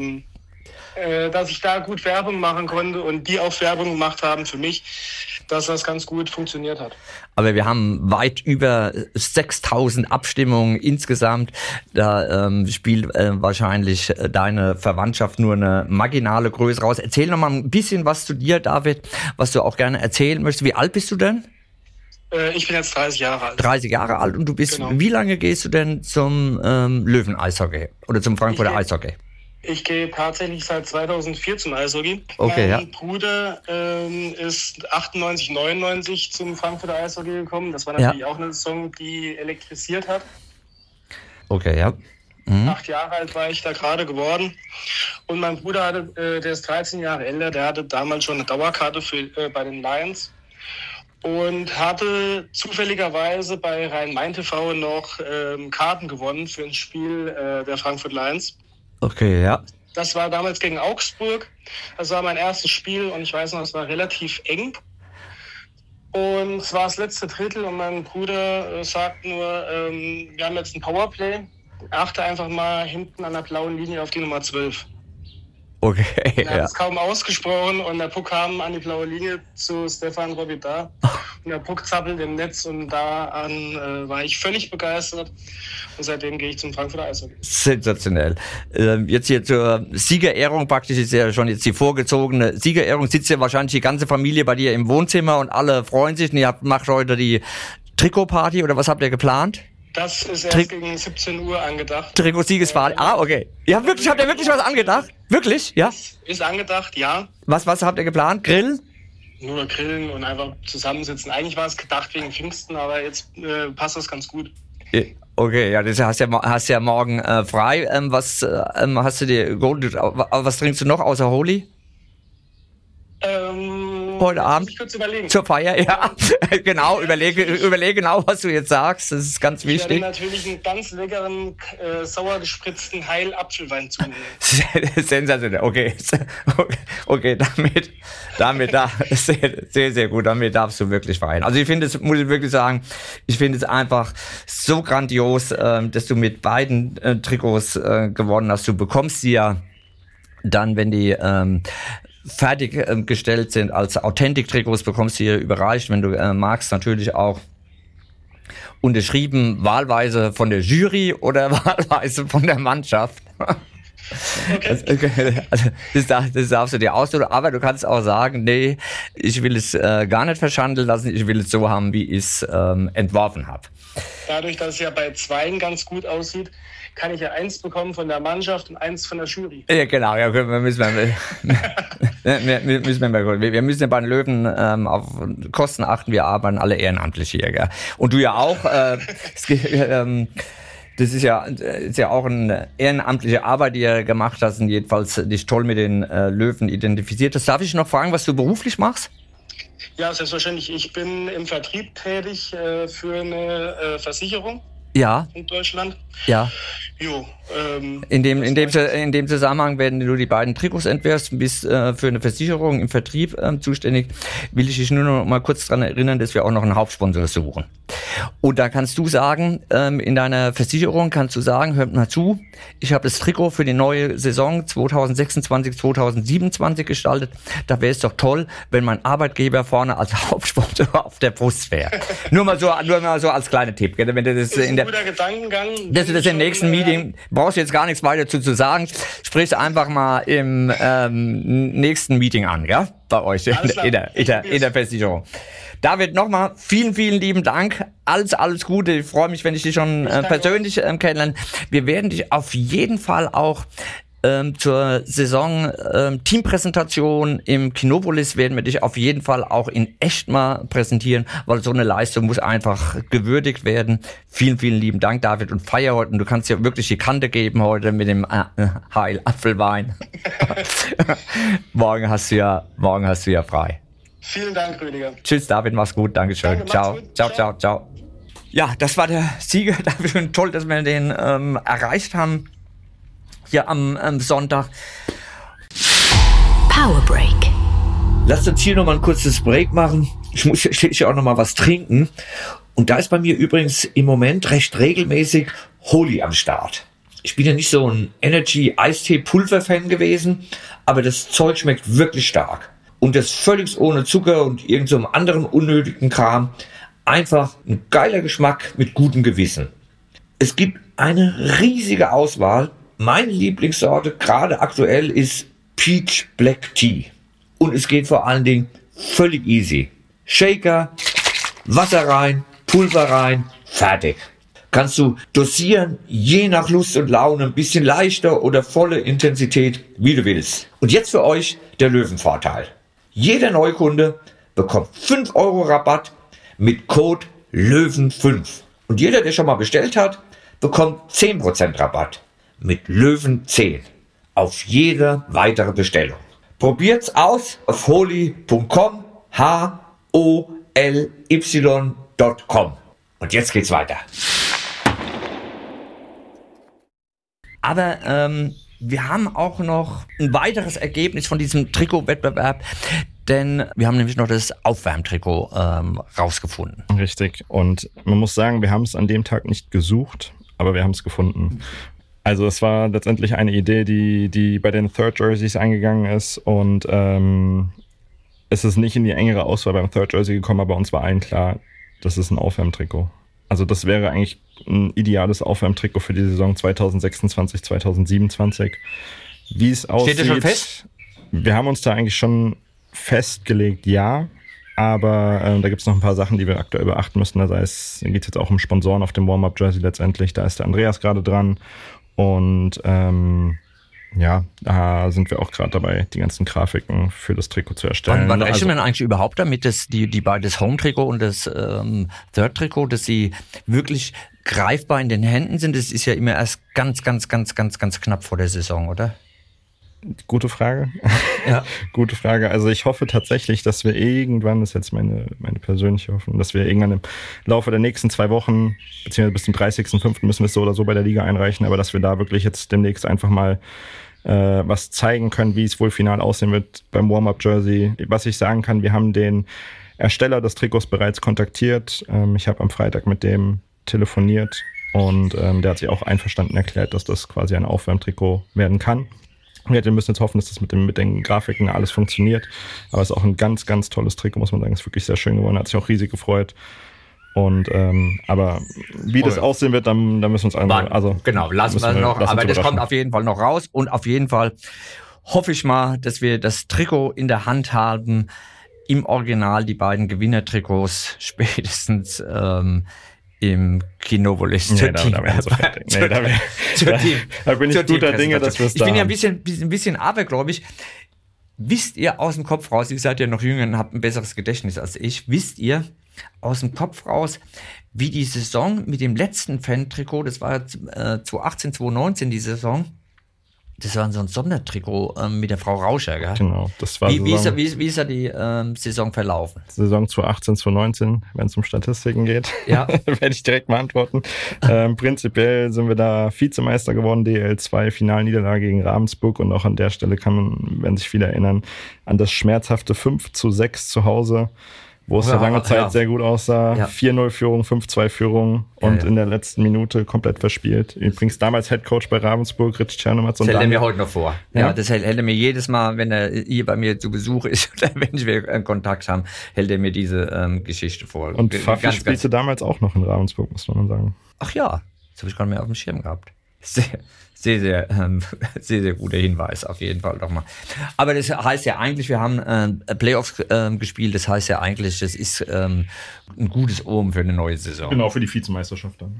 ich da gut Werbung machen konnte und die auch Werbung gemacht haben für mich, dass das ganz gut funktioniert hat. Aber wir haben weit über 6.000 Abstimmungen insgesamt. Da spielt wahrscheinlich deine Verwandtschaft nur eine marginale Größe raus. Erzähl noch mal ein bisschen was zu dir, David, was du auch gerne erzählen möchtest. Wie alt bist du denn? Ich bin jetzt 30 Jahre alt. 30 Jahre alt und du bist, genau. Wie lange gehst du denn zum Löwen-Eishockey oder zum Frankfurter Eishockey? Ich gehe tatsächlich seit 2004 zum Eishockey. Okay, mein Bruder ist 98, 99 zum Frankfurter Eishockey gekommen. Das war natürlich auch eine Saison, die elektrisiert hat. Okay, ja. 8 Jahre alt war ich da gerade geworden. Und mein Bruder der ist 13 Jahre älter, der hatte damals schon eine Dauerkarte bei den Lions und hatte zufälligerweise bei Rhein-Main TV noch Karten gewonnen für ein Spiel der Frankfurt Lions. Okay, ja. Das war damals gegen Augsburg. Das war mein erstes Spiel und ich weiß noch, es war relativ eng. Und es war das letzte Drittel und mein Bruder sagt nur, wir haben jetzt ein Powerplay. Achte einfach mal hinten an der blauen Linie auf die Nummer 12. Okay, er hat es kaum ausgesprochen und der Puck kam an die blaue Linie zu Stefan Robitaille und der Puck zappelt im Netz und da war ich völlig begeistert und seitdem gehe ich zum Frankfurter Eishockey. Sensationell. Jetzt hier zur Siegerehrung praktisch ist ja schon jetzt die vorgezogene Siegerehrung, sitzt ja wahrscheinlich die ganze Familie bei dir im Wohnzimmer und alle freuen sich und ihr macht heute die Trikotparty oder was habt ihr geplant? Das ist erst gegen 17 Uhr angedacht. Trikot-Siegesparty. Okay. Habt ihr wirklich was angedacht? Wirklich? Ja? Ist angedacht, ja. Was habt ihr geplant? Grillen? Nur grillen und einfach zusammensitzen. Eigentlich war es gedacht wegen Pfingsten, aber jetzt passt das ganz gut. Okay, ja, das hast ja morgen frei. Was hast du dir was trinkst du noch außer Holy? Heute Abend? Ich kurz überlegen. Zur Feier, ja. Genau, überlege genau, was du jetzt sagst. Das ist ganz wichtig. Ich werde natürlich einen ganz leckeren, sauer gespritzten Heil-Apfelwein zunehmen. Sensationell, okay. Okay, damit sehr, sehr gut. Damit darfst du wirklich feiern. Also ich finde es, muss ich wirklich sagen, ich finde es einfach so grandios, dass du mit beiden Trikots gewonnen hast. Du bekommst sie ja dann, wenn die fertiggestellt sind als Authentic-Trikots, bekommst du hier überreicht, wenn du magst, natürlich auch unterschrieben, wahlweise von der Jury oder wahlweise von der Mannschaft. Okay. Also das darfst du dir aussuchen, aber du kannst auch sagen, nee, ich will es gar nicht verschandeln lassen, ich will es so haben, wie ich es entworfen habe. Dadurch, dass es ja bei zweien ganz gut aussieht, kann ich ja eins bekommen von der Mannschaft und eins von der Jury. Ja, genau. Ja, wir müssen ja bei den Löwen auf Kosten achten. Wir arbeiten alle ehrenamtlich hier. Gell? Und du ja auch. Das ist ja auch eine ehrenamtliche Arbeit, die ihr gemacht hast und jedenfalls dich toll mit den Löwen identifiziert hast. Darf ich noch fragen, was du beruflich machst? Ja, selbstverständlich. Ich bin im Vertrieb tätig für eine Versicherung. Ja. In Deutschland. Ja. Jo. In dem Zusammenhang, wenn du die beiden Trikots entwirfst, bist für eine Versicherung im Vertrieb zuständig, will ich dich nur noch mal kurz daran erinnern, dass wir auch noch einen Hauptsponsor suchen. Und da kannst du sagen, in deiner Versicherung kannst du sagen, hört mal zu, ich habe das Trikot für die neue Saison 2026, 2027 gestaltet. Da wäre es doch toll, wenn mein Arbeitgeber vorne als Hauptsponsor auf der Brust wäre. nur mal so als kleiner Tipp, gell? Wenn du das ein guter Gedankengang. Dass du das im nächsten Meeting, brauchst du jetzt gar nichts weiter zu sagen, sprich einfach mal im nächsten Meeting an, ja? Bei euch in der Versicherung. David, nochmal vielen, vielen lieben Dank. Alles Gute. Ich freue mich, wenn ich dich schon persönlich kennenlerne. Wir werden dich auf jeden Fall auch zur Saison Teampräsentation im Kinopolis werden wir dich auf jeden Fall auch in echt mal präsentieren, weil so eine Leistung muss einfach gewürdigt werden. Vielen, vielen lieben Dank, David, und feier heute. Und du kannst ja wirklich die Kante geben heute mit dem Heil-Apfelwein. Morgen hast du ja frei. Vielen Dank, Rüdiger. Tschüss, David, mach's gut. Dankeschön. Danke, Ciao. Ja, das war der Sieger. David, toll, dass wir den erreicht haben. Hier am Sonntag. Power Break. Lasst uns hier nochmal ein kurzes Break machen. Ich muss hier auch nochmal was trinken. Und da ist bei mir übrigens im Moment recht regelmäßig Holy am Start. Ich bin ja nicht so ein Energy-Eistee-Pulver-Fan gewesen, aber das Zeug schmeckt wirklich stark. Und das völlig ohne Zucker und irgend so einem anderen unnötigen Kram. Einfach ein geiler Geschmack mit gutem Gewissen. Es gibt eine riesige Auswahl. Meine Lieblingssorte gerade aktuell ist Peach Black Tea. Und es geht vor allen Dingen völlig easy. Shaker, Wasser rein, Pulver rein, fertig. Kannst du dosieren, je nach Lust und Laune, ein bisschen leichter oder volle Intensität, wie du willst. Und jetzt für euch der Löwenvorteil. Jeder Neukunde bekommt 5 € Rabatt mit Code LÖWEN5. Und jeder, der schon mal bestellt hat, bekommt 10% Rabatt. mit Löwen10 auf jede weitere Bestellung. Probiert's aus auf holy.com, HOLY.com. Und jetzt geht's weiter. Aber wir haben auch noch ein weiteres Ergebnis von diesem Trikotwettbewerb, denn wir haben nämlich noch das Aufwärmtrikot rausgefunden. Richtig. Und man muss sagen, wir haben es an dem Tag nicht gesucht, aber wir haben es gefunden. Also es war letztendlich eine Idee, die bei den Third Jerseys eingegangen ist und es ist nicht in die engere Auswahl beim Third Jersey gekommen, aber uns war allen klar, das ist ein Aufwärmtrikot. Also das wäre eigentlich ein ideales Aufwärmtrikot für die Saison 2026, 2027. Wie es aussieht... Steht das schon fest? Wir haben uns da eigentlich schon festgelegt, ja. Aber da gibt es noch ein paar Sachen, die wir aktuell beachten müssen. Da geht es jetzt auch um Sponsoren auf dem Warm-Up-Jersey letztendlich. Da ist der Andreas gerade dran. Und ja, da sind wir auch gerade dabei, die ganzen Grafiken für das Trikot zu erstellen. Wann rechnen wir eigentlich überhaupt damit, dass die beiden, das Home-Trikot und das Third-Trikot, dass sie wirklich greifbar in den Händen sind? Das ist ja immer erst ganz knapp vor der Saison, oder? Gute Frage. Ja. Gute Frage. Also ich hoffe tatsächlich, dass wir irgendwann, das ist jetzt meine persönliche Hoffnung, dass wir irgendwann im Laufe der nächsten 2 Wochen, beziehungsweise bis zum 30.05. müssen wir es so oder so bei der Liga einreichen, aber dass wir da wirklich jetzt demnächst einfach mal was zeigen können, wie es wohl final aussehen wird beim Warm-Up-Jersey. Was ich sagen kann, wir haben den Ersteller des Trikots bereits kontaktiert. Ich habe am Freitag mit dem telefoniert und der hat sich auch einverstanden erklärt, dass das quasi ein Aufwärmtrikot werden kann. Wir müssen jetzt hoffen, dass das mit den Grafiken alles funktioniert. Aber es ist auch ein ganz tolles Trikot, muss man sagen. Ist wirklich sehr schön geworden. Hat sich auch riesig gefreut. Und aber wie das aussehen wird, dann müssen wir uns einmal. Also genau, lassen wir noch. Aber das kommt auf jeden Fall noch raus. Und auf jeden Fall hoffe ich mal, dass wir das Trikot in der Hand haben. Im Original die beiden Gewinnertrikots spätestens im Kinopolis. Da bin ich guter Dinge, dass wir es da Ich bin ja ein bisschen abergläubig. Wisst ihr aus dem Kopf raus, ihr seid ja noch jünger und habt ein besseres Gedächtnis als ich, wisst ihr aus dem Kopf raus, wie die Saison mit dem letzten Fan-Trikot, das war 2018, 2019 die Saison, das war so ein Sondertrikot mit der Frau Rauscher, gell? Genau, das war wie ist da die Saison verlaufen? Saison 2018, 2019, wenn es um Statistiken geht, ja. Werde ich direkt mal antworten. Prinzipiell sind wir da Vizemeister geworden, DL2 Finalniederlage gegen Ravensburg und auch an der Stelle werden sich viele erinnern, an das schmerzhafte 5:6 zu Hause, wo es ja lange Zeit sehr gut aussah. Ja. 4-0 Führung, 5-2 Führung und in der letzten Minute komplett verspielt. Übrigens damals Headcoach bei Ravensburg, Rich Czernomatz. Das hält er mir heute noch vor. Ja, das hält er mir jedes Mal, wenn er hier bei mir zu Besuch ist oder wenn wir Kontakt haben, hält er mir diese Geschichte vor. Und Fafi spielte damals auch noch in Ravensburg, muss man sagen. Ach ja, das habe ich gar nicht mehr auf dem Schirm gehabt. Sehr guter Hinweis, auf jeden Fall doch mal. Aber das heißt ja eigentlich, wir haben Playoffs gespielt, das heißt ja eigentlich, das ist ein gutes Omen für eine neue Saison. Genau, für die Vizemeisterschaft dann.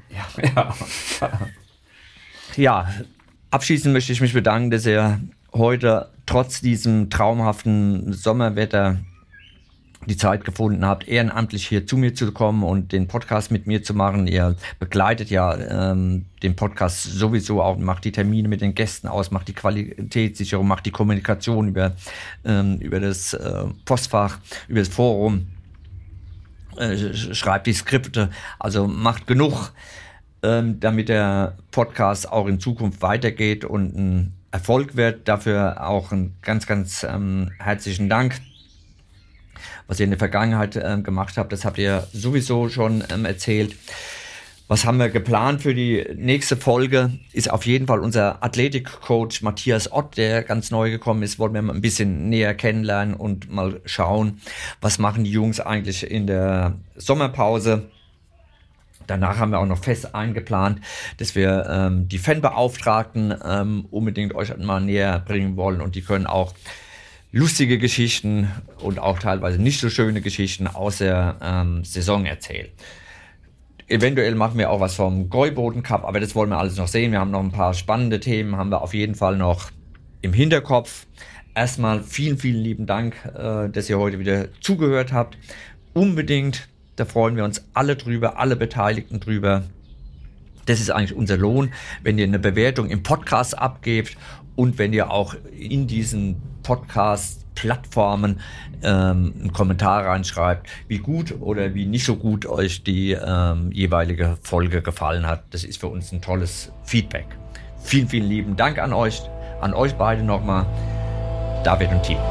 Ja, abschließend möchte ich mich bedanken, dass ihr heute trotz diesem traumhaften Sommerwetter die Zeit gefunden habt, ehrenamtlich hier zu mir zu kommen und den Podcast mit mir zu machen. Ihr begleitet ja den Podcast sowieso auch, macht die Termine mit den Gästen aus, macht die Qualitätssicherung, macht die Kommunikation über das Postfach, über das Forum, schreibt die Skripte, also macht genug, damit der Podcast auch in Zukunft weitergeht und ein Erfolg wird. Dafür auch einen ganz herzlichen Dank. Was ihr in der Vergangenheit gemacht habt, das habt ihr sowieso schon erzählt. Was haben wir geplant für die nächste Folge? Ist auf jeden Fall unser Athletikcoach Matthias Ott, der ganz neu gekommen ist. Wollen wir mal ein bisschen näher kennenlernen und mal schauen, was machen die Jungs eigentlich in der Sommerpause. Danach haben wir auch noch fest eingeplant, dass wir die Fanbeauftragten unbedingt euch mal näher bringen wollen. Und die können auch lustige Geschichten und auch teilweise nicht so schöne Geschichten aus der Saison erzählen. Eventuell machen wir auch was vom Gäuboden Cup, aber das wollen wir alles noch sehen. Wir haben noch ein paar spannende Themen, haben wir auf jeden Fall noch im Hinterkopf. Erstmal vielen lieben Dank, dass ihr heute wieder zugehört habt. Unbedingt, da freuen wir uns alle drüber, alle Beteiligten drüber. Das ist eigentlich unser Lohn, wenn ihr eine Bewertung im Podcast abgebt und wenn ihr auch in diesen Podcast-Plattformen einen Kommentar reinschreibt, wie gut oder wie nicht so gut euch die jeweilige Folge gefallen hat. Das ist für uns ein tolles Feedback. Vielen, vielen lieben Dank an euch beide nochmal, David und Timo.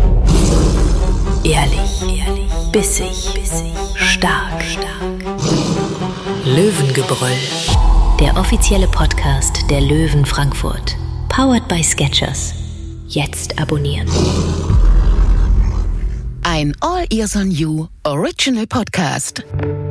Ehrlich, bissig, stark. Löwengebrüll, der offizielle Podcast der Löwen Frankfurt. Powered by Skechers. Jetzt abonnieren. Ein All Ears on You Original Podcast.